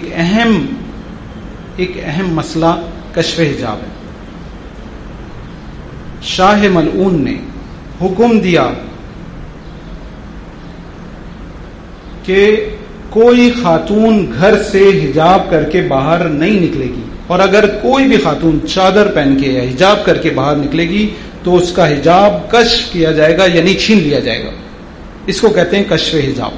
اہم مسئلہ کشف حجاب ہے. شاہ ملعون نے حکم دیا کہ کوئی خاتون گھر سے حجاب کر کے باہر نہیں نکلے گی، اور اگر کوئی بھی خاتون چادر پہن کے یا حجاب کر کے باہر نکلے گی تو اس کا حجاب کشف کیا جائے گا، یعنی چھین لیا جائے گا. اس کو کہتے ہیں کشف حجاب.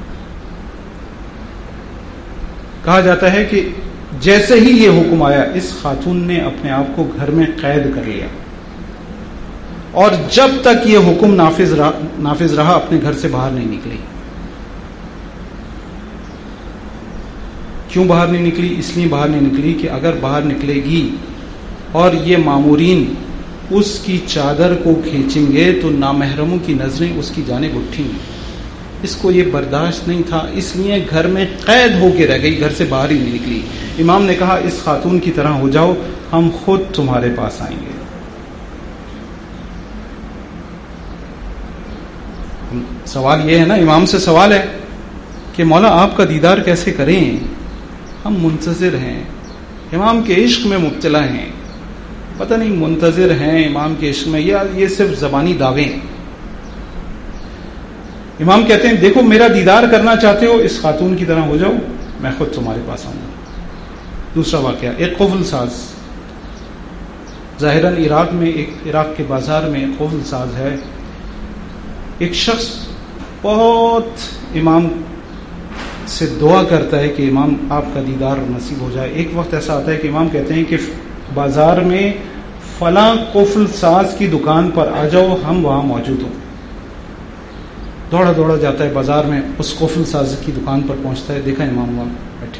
کہا جاتا ہے کہ جیسے ہی یہ حکم آیا، اس خاتون نے اپنے آپ کو گھر میں قید کر لیا، اور جب تک یہ حکم نافذ رہا اپنے گھر سے باہر نہیں نکلی. کیوں باہر نہیں نکلی؟ اس لیے باہر نہیں نکلی کہ اگر باہر نکلے گی اور یہ مامورین اس کی چادر کو کھینچیں گے تو نامحرموں کی نظریں اس کی جانب اٹھیں گی. اس کو یہ برداشت نہیں تھا، اس لیے گھر میں قید ہو کے رہ گئی، گھر سے باہر ہی نہیں نکلی. امام نے کہا اس خاتون کی طرح ہو جاؤ، ہم خود تمہارے پاس آئیں گے. سوال یہ ہے نا، امام سے سوال ہے کہ مولا آپ کا دیدار کیسے کریں؟ ہم منتظر ہیں، امام کے عشق میں مبتلا ہیں. پتہ نہیں منتظر ہیں امام کے عشق میں یا یہ صرف زبانی دعوے ہیں. امام کہتے ہیں دیکھو، میرا دیدار کرنا چاہتے ہو، اس خاتون کی طرح ہو جاؤ، میں خود تمہارے پاس آؤں گا. دوسرا واقعہ، ایک قفل ساز. ظاہراً عراق کے بازار میں ایک قفل ساز ہے. ایک شخص بہت امام سے دعا کرتا ہے کہ امام آپ کا دیدار نصیب ہو جائے. ایک وقت ایسا آتا ہے کہ امام کہتے ہیں کہ بازار میں فلاں قفل ساز کی دکان پر آ جاؤ، ہم وہاں موجود ہوں. دوڑا دوڑا جاتا ہے بازار میں، اس قفل ساز کی دکان پر پہنچتا ہے، دیکھا امام وہاں بیٹھے.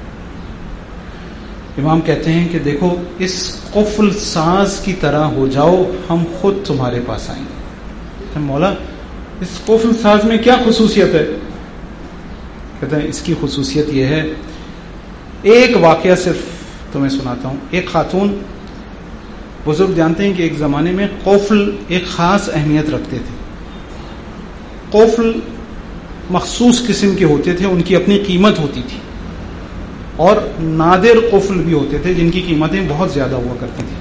امام کہتے ہیں کہ دیکھو، اس قفل ساز کی طرح ہو جاؤ، ہم خود تمہارے پاس آئیں گے. مولا اس قفل ساز میں کیا خصوصیت ہے؟ کہتے ہیں اس کی خصوصیت یہ ہے، ایک واقعہ صرف تمہیں سناتا ہوں. ایک خاتون، بزرگ جانتے ہیں کہ ایک زمانے میں قوفل ایک خاص اہمیت رکھتے تھے. قوفل مخصوص قسم کے ہوتے تھے، ان کی اپنی قیمت ہوتی تھی، اور نادر قفل بھی ہوتے تھے جن کی قیمتیں بہت زیادہ ہوا کرتی تھیں.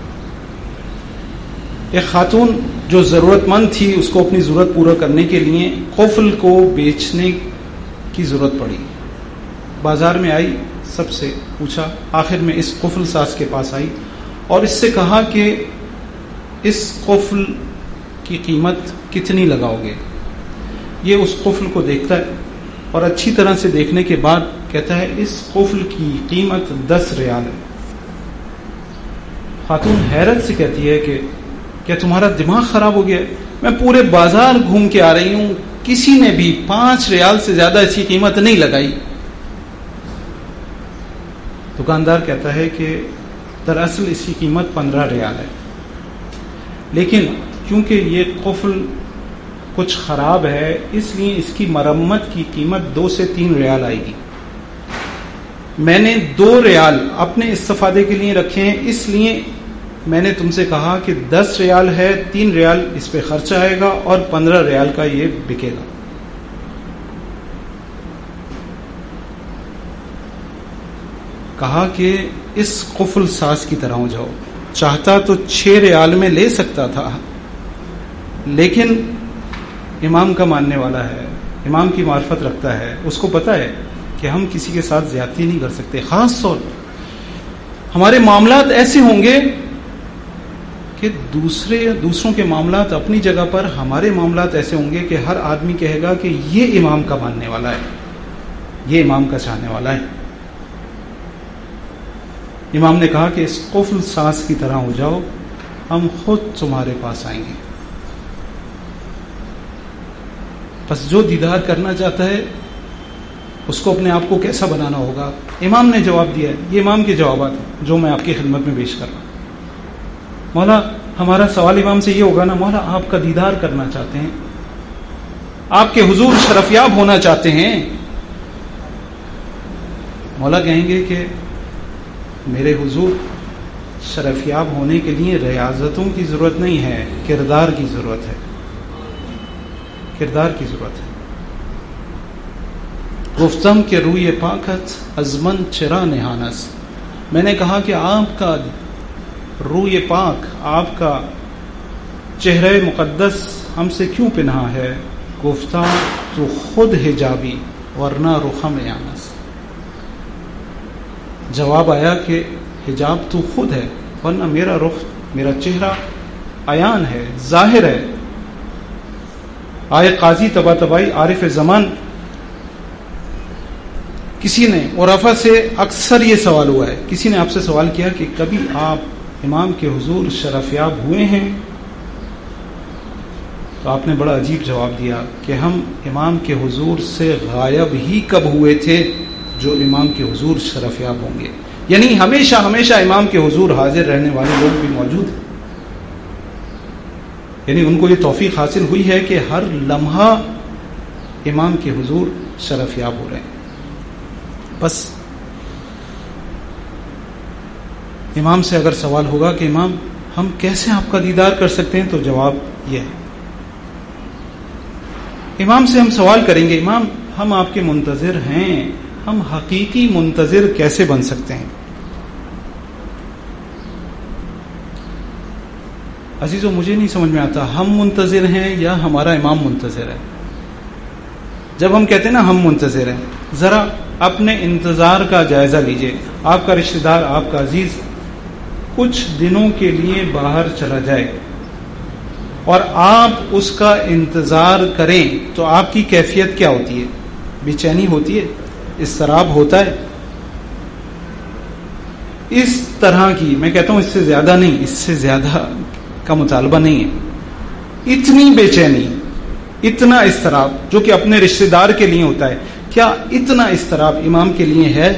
ایک خاتون جو ضرورت مند تھی، اس کو اپنی ضرورت پورا کرنے کے لیے قفل کو بیچنے کی ضرورت پڑی. بازار میں آئی، سب سے پوچھا، آخر میں اس قفل ساز کے پاس آئی اور اس سے کہا کہ اس قفل کی قیمت کتنی لگاؤ گے؟ یہ اس قفل کو دیکھتا ہے اور اچھی طرح سے دیکھنے کے بعد کہتا ہے اس قفل کی قیمت 10 ریال ہے. خاتون حیرت سے کہتی ہے کہ کیا تمہارا دماغ خراب ہو گیا؟ میں پورے بازار گھوم کے آ رہی ہوں، کسی نے بھی 5 ریال سے زیادہ اس کی قیمت نہیں لگائی. دکاندار کہتا ہے کہ دراصل اس کی قیمت 15 ریال ہے، لیکن کیونکہ یہ قفل کچھ خراب ہے اس لیے اس کی مرمت کی قیمت 2 سے 3 ریال آئے گی. میں نے 2 ریال اپنے استفادے کے لیے رکھے ہیں، اس لیے میں نے تم سے کہا کہ 10 ریال ہے، 3 ریال اس پہ خرچ آئے گا اور 15 ریال کا یہ بکے گا. کہا کہ اس قفل ساز کی طرح ہو جاؤ. چاہتا تو 6 ریال میں لے سکتا تھا، لیکن امام کا ماننے والا ہے، امام کی معرفت رکھتا ہے، اس کو پتا ہے کہ ہم کسی کے ساتھ زیادتی نہیں کر سکتے. خاص طور پر ہمارے معاملات ایسے ہوں گے کہ دوسروں کے معاملات اپنی جگہ پر، ہمارے معاملات ایسے ہوں گے کہ ہر آدمی کہے گا کہ یہ امام کا ماننے والا ہے، یہ امام کا چاہنے والا ہے. امام نے کہا کہ اس قفل ساز کی طرح ہو جاؤ، ہم خود تمہارے پاس آئیں گے. بس جو دیدار کرنا چاہتا ہے اس کو اپنے آپ کو کیسا بنانا ہوگا. امام نے جواب دیا ہے، یہ امام کے جوابات ہیں جو میں آپ کی خدمت میں پیش کر رہا ہوں. مولا ہمارا سوال امام سے یہ ہوگا نا، مولا آپ کا دیدار کرنا چاہتے ہیں، آپ کے حضور شرفیاب ہونا چاہتے ہیں. مولا کہیں گے کہ میرے حضور شرفیاب ہونے کے لیے ریاضتوں کی ضرورت نہیں ہے، کردار کی ضرورت ہے، کردار کی ضرورت ہے. گفتم کہ روی پاکت ازمن چرا نہانس، میں نے کہا کہ آپ کا روی پاک، آپ کا چہرہ مقدس ہم سے کیوں پنہا ہے؟ گفتہ تو خود حجابی ورنہ رخم یانس. جواب آیا کہ حجاب تو خود ہے، ورنہ میرا رخ، میرا چہرہ عیان ہے، ظاہر ہے. آئے قاضی طباطبائی عارف زمان، کسی نے عرفا سے اکثر یہ سوال ہوا ہے، کسی نے آپ سے سوال کیا کہ کبھی آپ امام کے حضور شرفیاب ہوئے ہیں؟ تو آپ نے بڑا عجیب جواب دیا کہ ہم امام کے حضور سے غائب ہی کب ہوئے تھے جو امام کے حضور شرفیاب ہوں گے. یعنی ہمیشہ ہمیشہ امام کے حضور حاضر رہنے والے لوگ بھی موجود ہیں، یعنی ان کو یہ توفیق حاصل ہوئی ہے کہ ہر لمحہ امام کے حضور شرفیاب ہو رہے ہیں. بس امام سے اگر سوال ہوگا کہ امام ہم کیسے آپ کا دیدار کر سکتے ہیں، تو جواب یہ ہے. امام سے ہم سوال کریں گے، امام ہم آپ کے منتظر ہیں، ہم حقیقی منتظر کیسے بن سکتے ہیں؟ عزیزو مجھے نہیں سمجھ میں آتا ہم منتظر ہیں یا ہمارا امام منتظر ہے. جب ہم کہتے ہیں نا ہم منتظر ہیں، ذرا اپنے انتظار کا جائزہ لیجئے. آپ کا رشتہ دار، آپ کا عزیز کچھ دنوں کے لیے باہر چلا جائے اور آپ اس کا انتظار کریں تو آپ کی کیفیت کیا ہوتی ہے؟ بے چینی ہوتی ہے، اضطراب ہوتا ہے. اس طرح کی، میں کہتا ہوں اس سے زیادہ نہیں، اس سے زیادہ کا مطالبہ نہیں ہے. اتنی بے چینی، اتنا اضطراب جو کہ اپنے رشتہ دار کے لیے ہوتا ہے، کیا اتنا اضطراب امام کے لیے ہے؟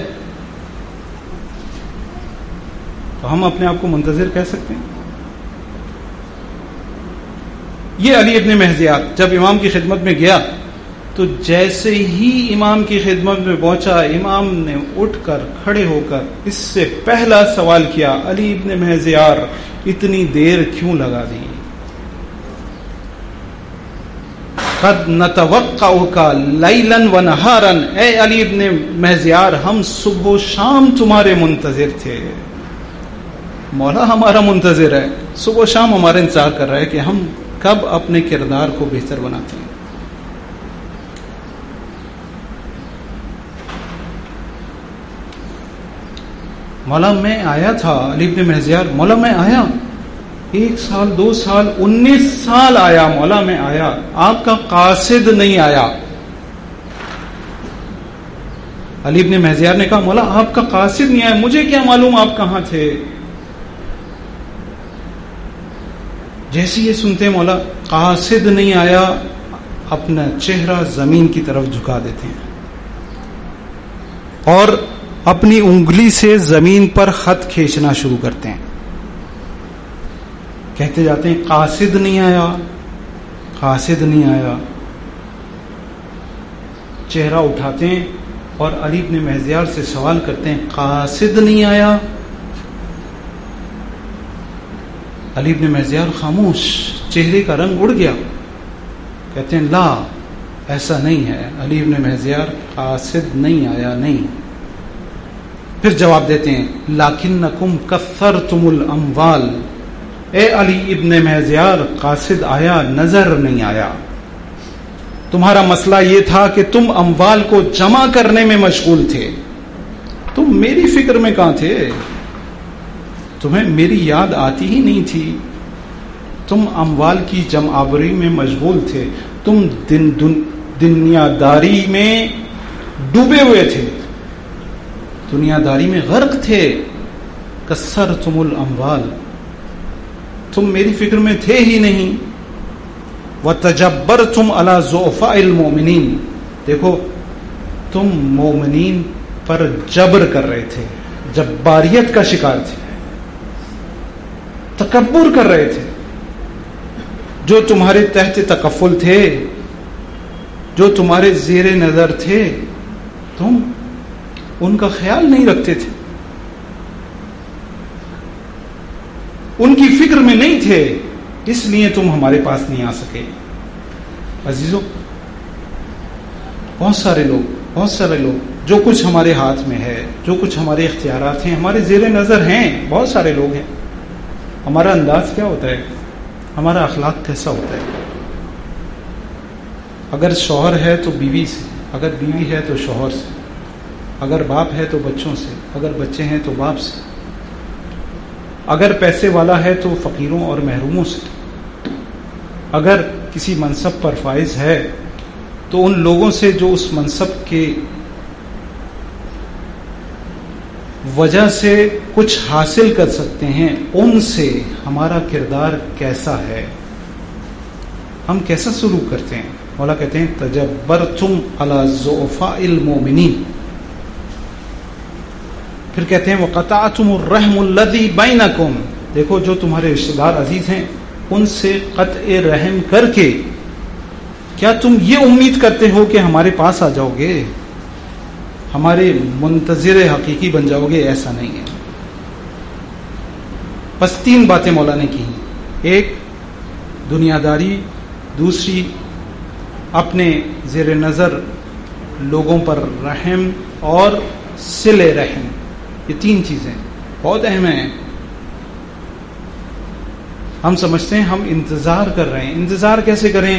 تو ہم اپنے آپ کو منتظر کہہ سکتے ہیں؟ یہ علی ابن مہزیات جب امام کی خدمت میں گیا تو جیسے ہی امام کی خدمت میں پہنچا، امام نے اٹھ کر کھڑے ہو کر اس سے پہلا سوال کیا، علی ابن مہزیار اتنی دیر کیوں لگا دی؟ قد نتوقعک لیلا و نہارا، اے علی ابن مہزیار ہم صبح و شام تمہارے منتظر تھے. مولا ہمارا منتظر ہے، صبح و شام ہمارا انتظار کر رہا ہے کہ ہم کب اپنے کردار کو بہتر بناتے ہیں. مولا میں آیا تھا، علی ابن مہزیار مولا میں آیا، 1 سال 2 سال 19 سال آیا، مولا میں آیا، آپ کا قاصد نہیں آیا. علی ابن مہزیار نے کہا مولا آپ کا قاصد نہیں آیا، مجھے کیا معلوم آپ کہاں تھے. جیسے یہ سنتے مولا قاصد نہیں آیا، اپنا چہرہ زمین کی طرف جھکا دیتے ہیں اور اپنی انگلی سے زمین پر خط کھینچنا شروع کرتے ہیں. کہتے جاتے ہیں قاصد نہیں آیا، قاصد نہیں آیا. چہرہ اٹھاتے ہیں اور علی ابن مہزیار سے سوال کرتے ہیں قاصد نہیں آیا؟ علی ابن مہزیار خاموش، چہرے کا رنگ اڑ گیا. کہتے ہیں لا، ایسا نہیں ہے، علی ابن مہزیار قاصد نہیں آیا، نہیں. پھر جواب دیتے ہیں لکنکم کثرتم الاموال، اے علی ابن مہزیار قاصد آیا، نظر نہیں آیا. تمہارا مسئلہ یہ تھا کہ تم اموال کو جمع کرنے میں مشغول تھے، تم میری فکر میں کہاں تھے؟ تمہیں میری یاد آتی ہی نہیں تھی. تم اموال کی جمع آوری میں مشغول تھے، تم دنیا داری میں ڈوبے ہوئے تھے، دنیا داری میں غرق تھے. کثرتم الاموال، تم میری فکر میں تھے ہی نہیں. وتجبرتم علی ضعفاء المؤمنین، دیکھو تم مومنین پر جبر کر رہے تھے، جباریت کا شکار تھے، تکبر کر رہے تھے. جو تمہارے تحت تکفل تھے، جو تمہارے زیر نظر تھے، تم ان کا خیال نہیں رکھتے تھے، ان کی فکر میں نہیں تھے، اس لیے تم ہمارے پاس نہیں آ سکے. عزیزو، بہت سارے لوگ جو کچھ ہمارے ہاتھ میں ہے، جو کچھ ہمارے اختیارات ہیں، ہمارے زیر نظر ہیں، بہت سارے لوگ ہیں. ہمارا انداز کیا ہوتا ہے؟ ہمارا اخلاق کیسا ہوتا ہے؟ اگر شوہر ہے تو بیوی سے، اگر بیوی ہے تو شوہر سے، اگر باپ ہے تو بچوں سے، اگر بچے ہیں تو باپ سے، اگر پیسے والا ہے تو فقیروں اور محروموں سے، اگر کسی منصب پر فائز ہے تو ان لوگوں سے جو اس منصب کے وجہ سے کچھ حاصل کر سکتے ہیں، ان سے ہمارا کردار کیسا ہے، ہم کیسا سلوک کرتے ہیں. مولا کہتے ہیں تجبرتم علی ضعفاء المؤمنین. پھر کہتے ہیں وقطعتم الرحم الذی بینکم، دیکھو جو تمہارے رشتہ دار عزیز ہیں ان سے قطع رحم کر کے کیا تم یہ امید کرتے ہو کہ ہمارے پاس آ جاؤ گے، ہمارے منتظر حقیقی بن جاؤ گے؟ ایسا نہیں ہے. بس 3 باتیں مولا نے کی، ایک دنیا داری، دوسری اپنے زیر نظر لوگوں پر رحم، اور صل رحم. یہ 3 چیزیں بہت اہم ہیں. ہم سمجھتے ہیں ہم انتظار کر رہے ہیں. انتظار کیسے کریں؟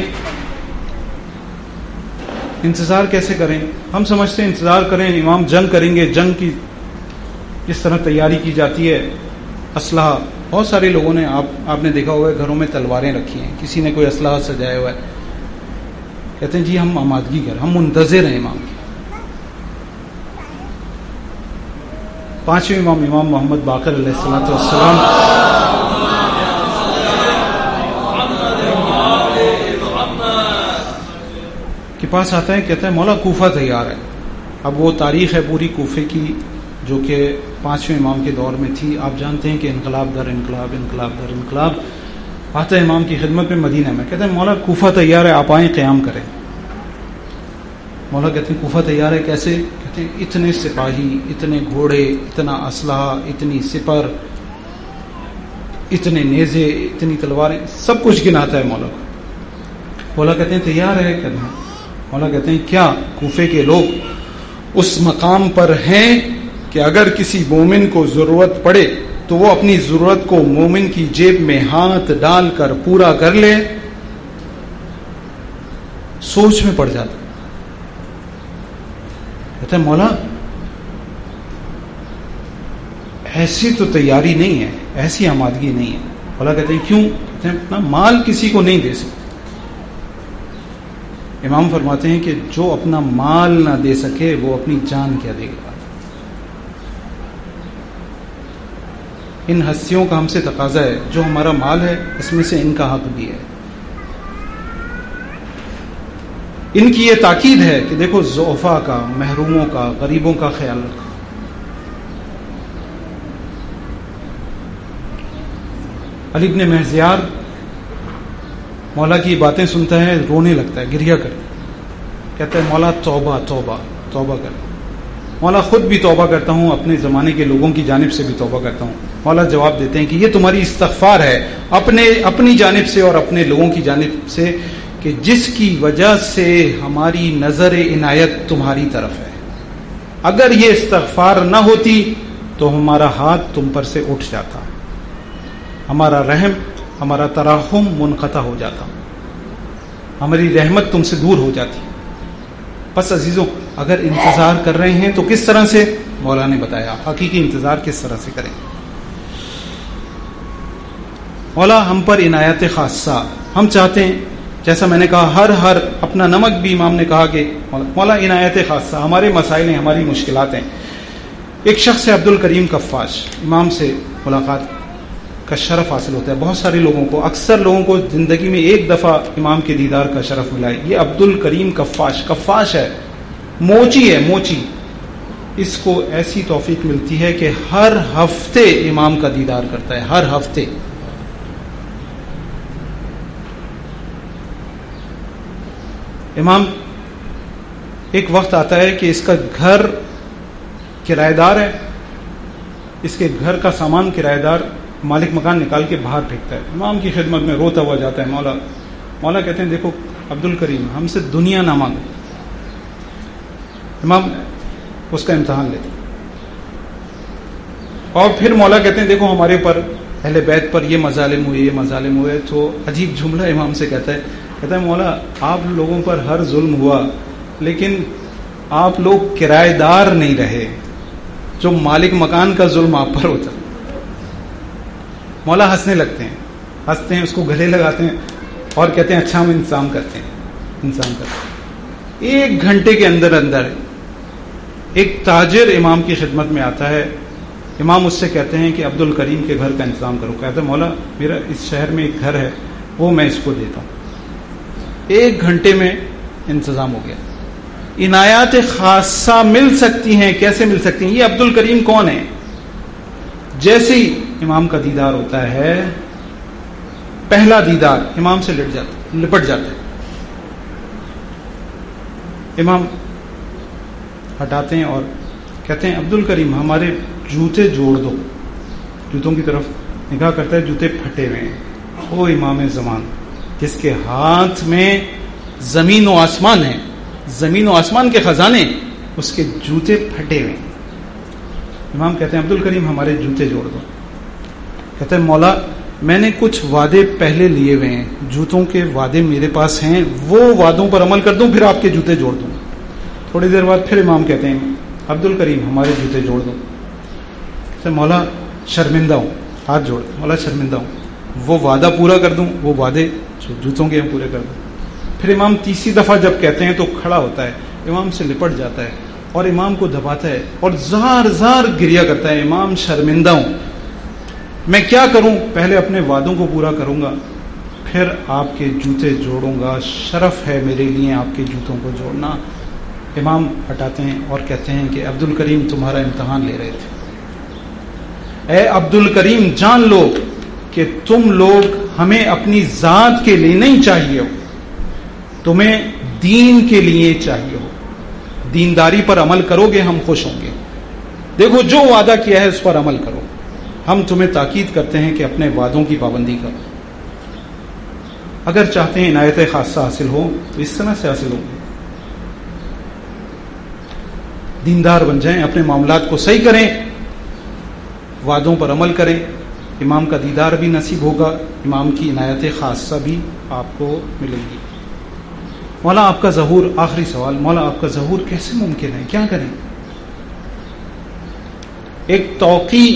انتظار کیسے کریں؟ ہم سمجھتے ہیں انتظار کریں، امام جنگ کریں گے، جنگ کی جس طرح تیاری کی جاتی ہے، اسلحہ. بہت سارے لوگوں نے آپ نے دیکھا ہوگا گھروں میں تلواریں رکھی ہیں، کسی نے کوئی اسلحہ سجایا ہوا ہے. کہتے ہیں جی ہم آمادگی کر، ہم منتظر ہیں امام کی. 5ویں امام محمد باقر علیہ السلام کے پاس آتا ہے، کہتا ہے مولا کوفہ تیار ہے. اب وہ تاریخ ہے پوری کوفے کی جو کہ 5ویں امام کے دور میں تھی. آپ جانتے ہیں کہ انقلاب در انقلاب، انقلاب در انقلاب. آتا ہے امام کی خدمت میں مدینہ میں، کہتا ہے مولا کوفہ تیار ہے، آپ آئیں قیام کریں. مولا کہتے ہیں کوفہ تیار ہے. کیسے؟ کہتے ہیں اتنے سپاہی، اتنے گھوڑے، اتنا اسلحہ، اتنی سپر، اتنے نیزے، اتنی تلواریں، سب کچھ گناتا ہے مولا. مولا کہتے ہیں تیار ہے. کہتے ہیں مولا کہتے ہیں کیا کوفے کے لوگ اس مقام پر ہیں کہ اگر کسی مومن کو ضرورت پڑے تو وہ اپنی ضرورت کو مومن کی جیب میں ہاتھ ڈال کر پورا کر لے؟ سوچ میں پڑ جاتا. کہتے ہیں مولا ایسی تو تیاری نہیں ہے، ایسی آمادگی نہیں ہے. مولا کہتے ہیں کیوں؟ کہتے ہیں اپنا مال کسی کو نہیں دے سکتے. امام فرماتے ہیں کہ جو اپنا مال نہ دے سکے وہ اپنی جان کیا دے گا. ان ہستیوں کا ہم سے تقاضا ہے جو ہمارا مال ہے اس میں سے ان کا حق بھی ہے. ان کی یہ تاکید ہے کہ دیکھو ضعفاء کا، محروموں کا، غریبوں کا خیال رکھو. علی بن مہزیار مولا کی باتیں سنتا ہے، رونے لگتا ہے، گریہ کرتا ہے. کہتا ہے مولا توبہ توبہ توبہ کر. مولا خود بھی توبہ کرتا ہوں، اپنے زمانے کے لوگوں کی جانب سے بھی توبہ کرتا ہوں. مولا جواب دیتے ہیں کہ یہ تمہاری استغفار ہے اپنی جانب سے اور اپنے لوگوں کی جانب سے، کہ جس کی وجہ سے ہماری نظر عنایت تمہاری طرف ہے. اگر یہ استغفار نہ ہوتی تو ہمارا ہاتھ تم پر سے اٹھ جاتا، ہمارا رحم، ہمارا تراحم منقطع ہو جاتا، ہماری رحمت تم سے دور ہو جاتی. بس عزیزوں اگر انتظار کر رہے ہیں تو کس طرح سے؟ مولا نے بتایا حقیقی انتظار کس طرح سے کریں. مولا ہم پر عنایت خاصہ ہم چاہتے ہیں، جیسا میں نے کہا ہر اپنا نمک بھی امام نے کہا کہ مولا عنایت خاصہ، ہمارے مسائل ہیں، ہماری مشکلات ہیں. ایک شخص ہے عبد الکریم کفاش، امام سے ملاقات کا شرف حاصل ہوتا ہے بہت سارے لوگوں کو، اکثر لوگوں کو زندگی میں ایک دفعہ امام کے دیدار کا شرف ملا ہے. یہ عبد الکریم کفاش ہے، موچی ہے، موچی. اس کو ایسی توفیق ملتی ہے کہ ہر ہفتے امام کا دیدار کرتا ہے، ہر ہفتے. امام ایک وقت آتا ہے کہ اس کا گھر کرایہ دار ہے، اس کے گھر کا سامان کرایہ دار مالک مکان نکال کے باہر پھینکتا ہے. امام کی خدمت میں روتا ہوا جاتا ہے. مولا کہتے ہیں دیکھو عبد الکریم ہم سے دنیا نہ مانگو. امام اس کا امتحان لیتے اور پھر مولا کہتے ہیں دیکھو ہمارے پر اہل بیت پر یہ مظالم ہوئے، یہ مظالم ہوئے. تو عجیب جملہ امام سے کہتا ہے مولا آپ لوگوں پر ہر ظلم ہوا لیکن آپ لوگ کرایہ دار نہیں رہے، جو مالک مکان کا ظلم آپ پر ہوتا. مولا ہنسنے لگتے ہیں، ہنستے ہیں، اس کو گلے لگاتے ہیں اور کہتے ہیں اچھا ہم انتظام کرتے ہیں. ایک گھنٹے کے اندر ایک تاجر امام کی خدمت میں آتا ہے. امام اس سے کہتے ہیں کہ عبد الکریم کے گھر کا انتظام کرو. کہتا ہے مولا میرا اس شہر میں ایک گھر ہے وہ میں اس کو دیتا ہوں. ایک گھنٹے میں انتظام ہو گیا. عنایات خاصہ مل سکتی ہیں، کیسے مل سکتی ہیں؟ یہ عبد الکریم کون ہے؟ جیسے ہی امام کا دیدار ہوتا ہے، پہلا دیدار امام سے لپٹ جاتا ہے. امام ہٹاتے ہیں اور کہتے ہیں عبد الکریم ہمارے جوتے جوڑ دو. جوتوں کی طرف نگاہ کرتا ہے، جوتے پھٹے ہوئے ہیں. او امام زمان جس کے ہاتھ میں زمین و آسمان ہے، زمین و آسمان کے خزانے، اس کے جوتے پھٹے ہوئے ہیں. امام کہتے ہیں عبد الکریم ہمارے جوتے جوڑ دو. کہتے ہیں مولا میں نے کچھ وعدے پہلے لیے ہوئے ہیں، جوتوں کے وعدے میرے پاس ہیں، وہ وعدوں پر عمل کر دوں پھر آپ کے جوتے جوڑ دوں. تھوڑی دیر بعد پھر امام کہتے ہیں عبد الکریم ہمارے جوتے جوڑ دو. کہتے ہیں مولا شرمندہ ہوں، ہاتھ جوڑ دو. مولا شرمندہ ہوں، وہ وعدہ پورا کر دوں، وہ وعدے جو جوتوں کے پورے کر دوں. پھر امام تیسری دفعہ جب کہتے ہیں تو کھڑا ہوتا ہے، امام سے لپٹ جاتا ہے اور امام کو دباتا ہے اور زار زار گریہ کرتا ہے. امام شرمندہ ہوں، میں کیا کروں؟ پہلے اپنے وعدوں کو پورا کروں گا پھر آپ کے جوتے جوڑوں گا. شرف ہے میرے لیے آپ کے جوتوں کو جوڑنا. امام ہٹاتے ہیں اور کہتے ہیں کہ عبد الکریم تمہارا امتحان لے رہے تھے. اے عبد الکریم جان لو کہ تم لوگ ہمیں اپنی ذات کے لیے نہیں چاہیے ہو، تمہیں دین کے لیے چاہیے ہو. دینداری پر عمل کرو گے ہم خوش ہوں گے. دیکھو جو وعدہ کیا ہے اس پر عمل کرو. ہم تمہیں تاکید کرتے ہیں کہ اپنے وعدوں کی پابندی کرو. اگر چاہتے ہیں عنایت خاصہ حاصل ہو تو اس طرح سے حاصل ہوگی. دیندار بن جائیں, اپنے معاملات کو صحیح کریں, وعدوں پر عمل کریں. امام کا دیدار بھی نصیب ہوگا, امام کی عنایت خاصہ بھی آپ کو ملے گی. مولا آپ کا ظہور, آخری سوال, مولا آپ کا ظہور کیسے ممکن ہے, کیا کریں؟ ایک توقی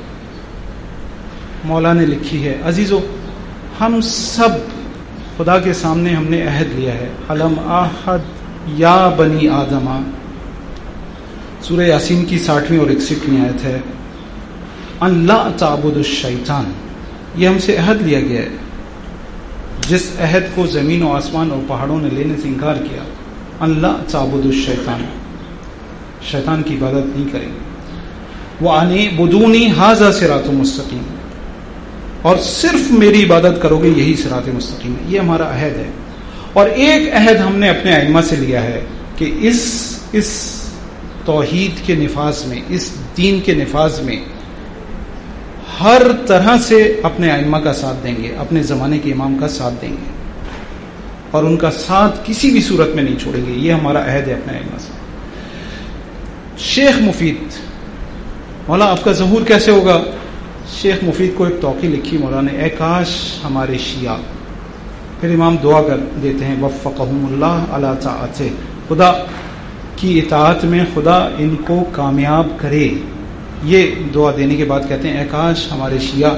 مولا نے لکھی ہے. عزیزو, ہم سب خدا کے سامنے ہم نے عہد لیا ہے. علم احد یا بنی آدم, سورہ یاسین کی 60ویں اور 61ویں آیت ہے. ان لا تعبد الشیطان, یہ ہم سے عہد لیا گیا ہے. جس عہد کو زمین و آسمان اور پہاڑوں نے لینے سے انکار کیا. ان لا تعبد الشیطان, شیطان کی عبادت نہیں کریں گے. وَأَنِعْبُدُونِي هَذَا صِرَاطٌ مستقیم, اور صرف میری عبادت کرو گے, یہی صراط مستقیم ہے. یہ ہمارا عہد ہے. اور ایک عہد ہم نے اپنے ائمہ سے لیا ہے کہ اس توحید کے نفاذ میں, اس دین کے نفاذ میں ہر طرح سے اپنے ائمہ کا ساتھ دیں گے, اپنے زمانے کے امام کا ساتھ دیں گے, اور ان کا ساتھ کسی بھی صورت میں نہیں چھوڑیں گے. یہ ہمارا عہد ہے اپنے ائمہ سے. شیخ مفید, مولا آپ کا ظہور کیسے ہوگا؟ شیخ مفید کو ایک توقی لکھی مولا نے, اے کاش ہمارے شیعہ. پھر امام دعا کر دیتے ہیں وفقہم اللہ علی طاعتہ, خدا کی اطاعت میں خدا ان کو کامیاب کرے. یہ دعا دینے کے بعد کہتے ہیں اے کاش ہمارے شیعہ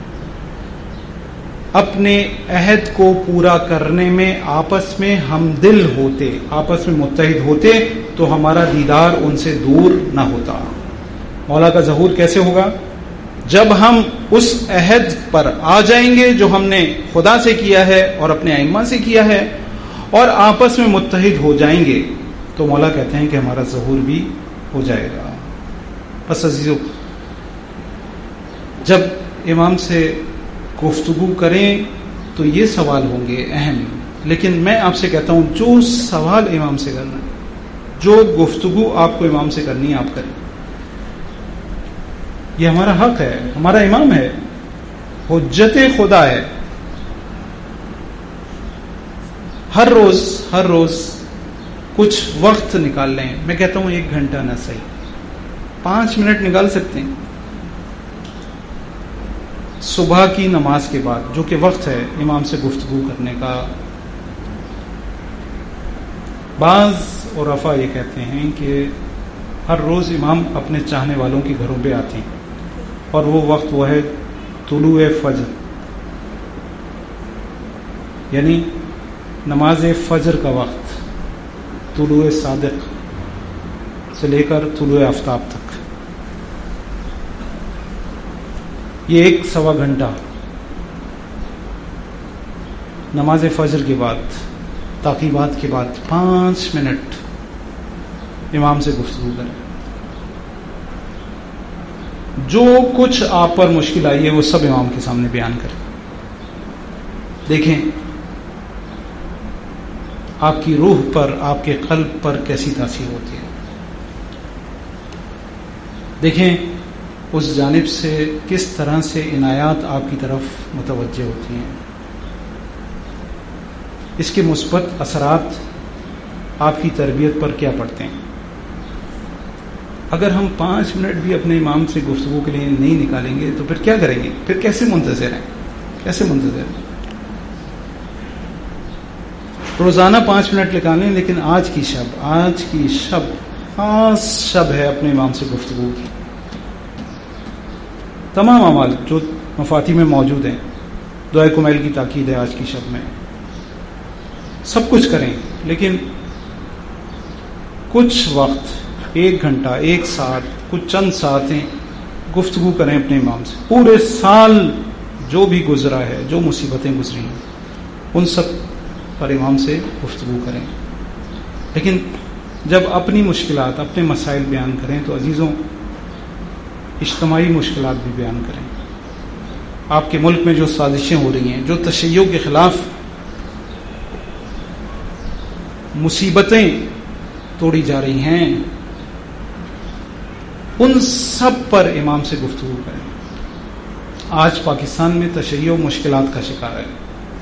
اپنے عہد کو پورا کرنے میں آپس میں ہم دل ہوتے, آپس میں متحد ہوتے تو ہمارا دیدار ان سے دور نہ ہوتا. مولا کا ظہور کیسے ہوگا؟ جب ہم اس عہد پر آ جائیں گے جو ہم نے خدا سے کیا ہے اور اپنے ائمہ سے کیا ہے, اور آپس میں متحد ہو جائیں گے, تو مولا کہتے ہیں کہ ہمارا ظہور بھی ہو جائے گا. بس عزیزو, جب امام سے گفتگو کریں تو یہ سوال ہوں گے اہم, لیکن میں آپ سے کہتا ہوں جو سوال امام سے کرنا ہے, جو گفتگو آپ کو امام سے کرنی ہے آپ کریں. یہ ہمارا حق ہے, ہمارا امام ہے, حجت خدا ہے. ہر روز کچھ وقت نکال لیں. میں کہتا ہوں 1 گھنٹہ نہ صحیح, 5 منٹ نکال سکتے ہیں صبح کی نماز کے بعد, جو کہ وقت ہے امام سے گفتگو کرنے کا. بعض عرفاء یہ کہتے ہیں کہ ہر روز امام اپنے چاہنے والوں کے گھروں پہ آتے ہیں, اور وہ وقت وہ ہے طلوع فجر, یعنی نماز فجر کا وقت, طلوع صادق سے لے کر طلوع آفتاب تک. یہ 1-1.25 گھنٹہ نماز فجر کے بعد, تعقیبات کے بعد 5 منٹ امام سے گفتگو کریں. جو کچھ آپ پر مشکل آئی ہے وہ سب امام کے سامنے بیان کریں. دیکھیں آپ کی روح پر, آپ کے قلب پر کیسی تاثیر ہوتی ہے. دیکھیں اس جانب سے کس طرح سے عنایات آپ کی طرف متوجہ ہوتی ہیں. اس کے مثبت اثرات آپ کی تربیت پر کیا پڑتے ہیں. اگر ہم 5 منٹ بھی اپنے امام سے گفتگو کے لیے نہیں نکالیں گے تو پھر کیا کریں گے؟ پھر کیسے منتظر ہیں؟ کیسے منتظر ہیں؟ روزانہ 5 منٹ نکالیں, لیکن آج کی شب خاص شب ہے اپنے امام سے گفتگو کی. تمام اعمال جو مفاتی میں موجود ہیں, دعائے کمیل کی تاکید ہے آج کی شب میں, سب کچھ کریں, لیکن کچھ وقت, 1 گھنٹہ, 1 ساعت, کچھ چند ساعتیں گفتگو کریں اپنے امام سے. پورے سال جو بھی گزرا ہے, جو مصیبتیں گزری ہیں, ان سب پر امام سے گفتگو کریں. لیکن جب اپنی مشکلات, اپنے مسائل بیان کریں تو عزیزوں اجتماعی مشکلات بھی بیان کریں. آپ کے ملک میں جو سازشیں ہو رہی ہیں, جو تشیع کے خلاف مصیبتیں توڑی جا رہی ہیں، ان سب پر امام سے گفتگو کریں۔ آج پاکستان میں تشیع مشکلات کا شکار ہے،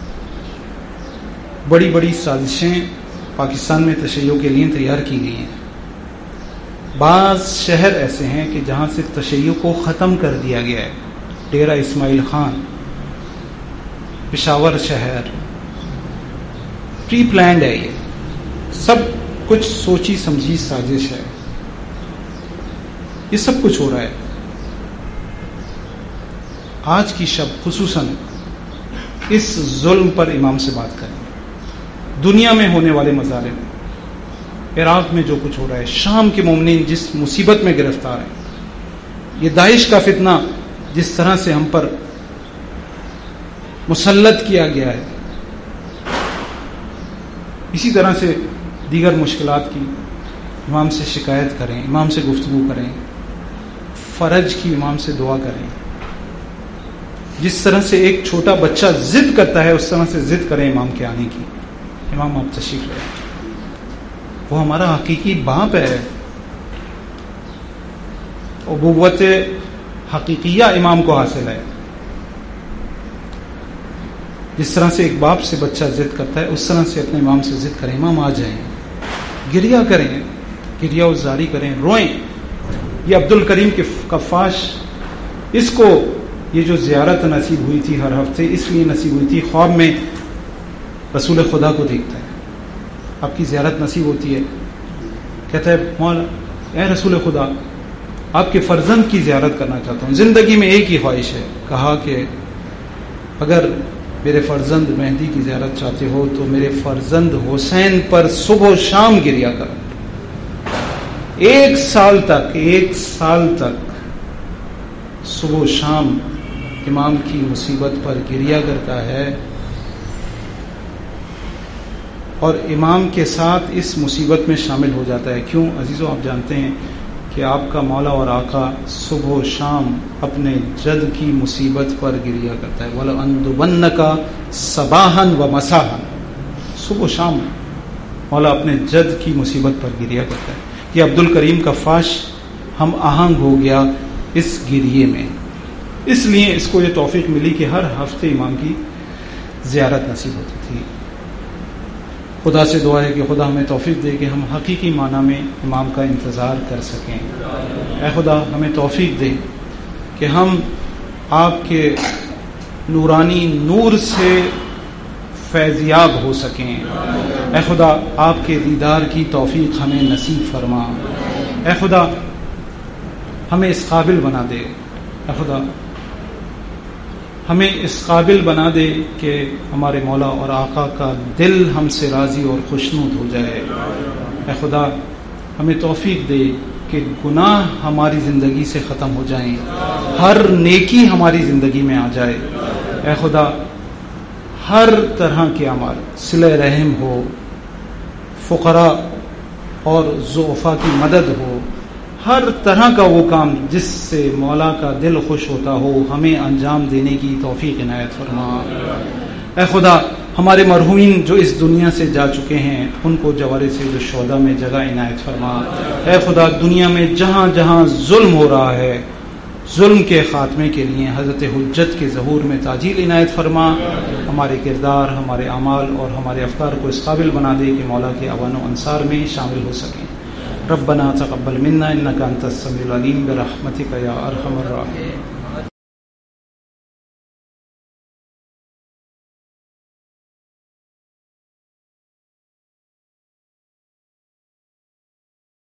بڑی بڑی سازشیں پاکستان میں تشیع کے لیے تیار کی گئی ہیں۔ بعض شہر ایسے ہیں کہ جہاں سے تشیع کو ختم کر دیا گیا ہے، ڈیرہ اسماعیل خان، پشاور شہر، پری پلانڈ ہے، یہ سب کچھ سوچی سمجھی سازش ہے، یہ سب کچھ ہو رہا ہے۔ آج کی شب خصوصاً اس ظلم پر امام سے بات کریں، دنیا میں ہونے والے مظالم، عراق میں جو کچھ ہو رہا ہے، شام کے مومنین جس مصیبت میں گرفتار ہیں، یہ داعش کا فتنہ جس طرح سے ہم پر مسلط کیا گیا ہے، اسی طرح سے دیگر مشکلات کی امام سے شکایت کریں، امام سے گفتگو کریں، فرج کی امام سے دعا کریں۔ جس طرح سے ایک چھوٹا بچہ ضد کرتا ہے اس طرح سے ضد کریں امام کے آنے کی، امام آپ تشریف لائیں، وہ ہمارا حقیقی باپ ہے، ابوت حقیقیہ امام کو حاصل ہے۔ جس طرح سے ایک باپ سے بچہ ضد کرتا ہے اس طرح سے اپنے امام سے ضد کریں، امام آ جائیں، گریہ کریں، گریہ وزاری کریں، روئیں۔ یہ عبد الکریم کے کفاش، اس کو یہ جو زیارت نصیب ہوئی تھی ہر ہفتے اس لیے نصیب ہوئی تھی، خواب میں رسول خدا کو دیکھتا ہے، آپ کی زیارت نصیب ہوتی ہے، کہتا ہے مولا اے رسول خدا آپ کے فرزند کی زیارت کرنا چاہتا ہوں، زندگی میں ایک ہی خواہش ہے۔ کہا کہ اگر میرے فرزند مہدی کی زیارت چاہتے ہو تو میرے فرزند حسین پر صبح و شام گریہ کرو۔ ایک سال تک صبح و شام امام کی مصیبت پر گریہ کرتا ہے، اور امام کے ساتھ اس مصیبت میں شامل ہو جاتا ہے۔ کیوں عزیزو، آپ جانتے ہیں کہ آپ کا مولا اور آقا صبح و شام اپنے جد کی مصیبت پر گریہ کرتا ہے۔ وَلَأَنْدُبَنَّكَ صَبَاحًا وَمَسَاحًا، صبح و شام مولا اپنے جد کی مصیبت پر گریہ کرتا ہے۔ یہ عبد الکریم کفاش ہم آہنگ ہو گیا اس گریے میں، اس لیے اس کو یہ توفیق ملی کہ ہر ہفتے امام کی زیارت نصیب ہوتی تھی۔ خدا سے دعا ہے کہ خدا ہمیں توفیق دے کہ ہم حقیقی معنی میں امام کا انتظار کر سکیں۔ اے خدا ہمیں توفیق دے کہ ہم آپ کے نورانی نور سے فیضیاب ہو سکیں۔ اے خدا آپ کے دیدار کی توفیق ہمیں نصیب فرما۔ اے خدا ہمیں اس قابل بنا دے، اے خدا ہمیں اس قابل بنا دے کہ ہمارے مولا اور آقا کا دل ہم سے راضی اور خوشنود ہو جائے۔ اے خدا ہمیں توفیق دے کہ گناہ ہماری زندگی سے ختم ہو جائیں، ہر نیکی ہماری زندگی میں آ جائے۔ اے خدا ہر طرح کے اعمال، صلہ رحم ہو، فقراء اور ضعفاء کی مدد ہو، ہر طرح کا وہ کام جس سے مولا کا دل خوش ہوتا ہو ہمیں انجام دینے کی توفیق عنایت فرما۔ اے خدا ہمارے مرحومین جو اس دنیا سے جا چکے ہیں ان کو جوار سید الشہداء میں جگہ عنایت فرما۔ اے خدا دنیا میں جہاں جہاں ظلم ہو رہا ہے، ظلم کے خاتمے کے لیے حضرت حجت کے ظہور میں تعجیل عنایت فرما۔ ہمارے کردار، ہمارے اعمال اور ہمارے افکار کو اس قابل بنا دے کہ مولا کے اعوان و انصار میں شامل ہو سکیں۔ ربنا تقبل منا انك انت السميع العليم برحمتك يا ارحم الراحمين۔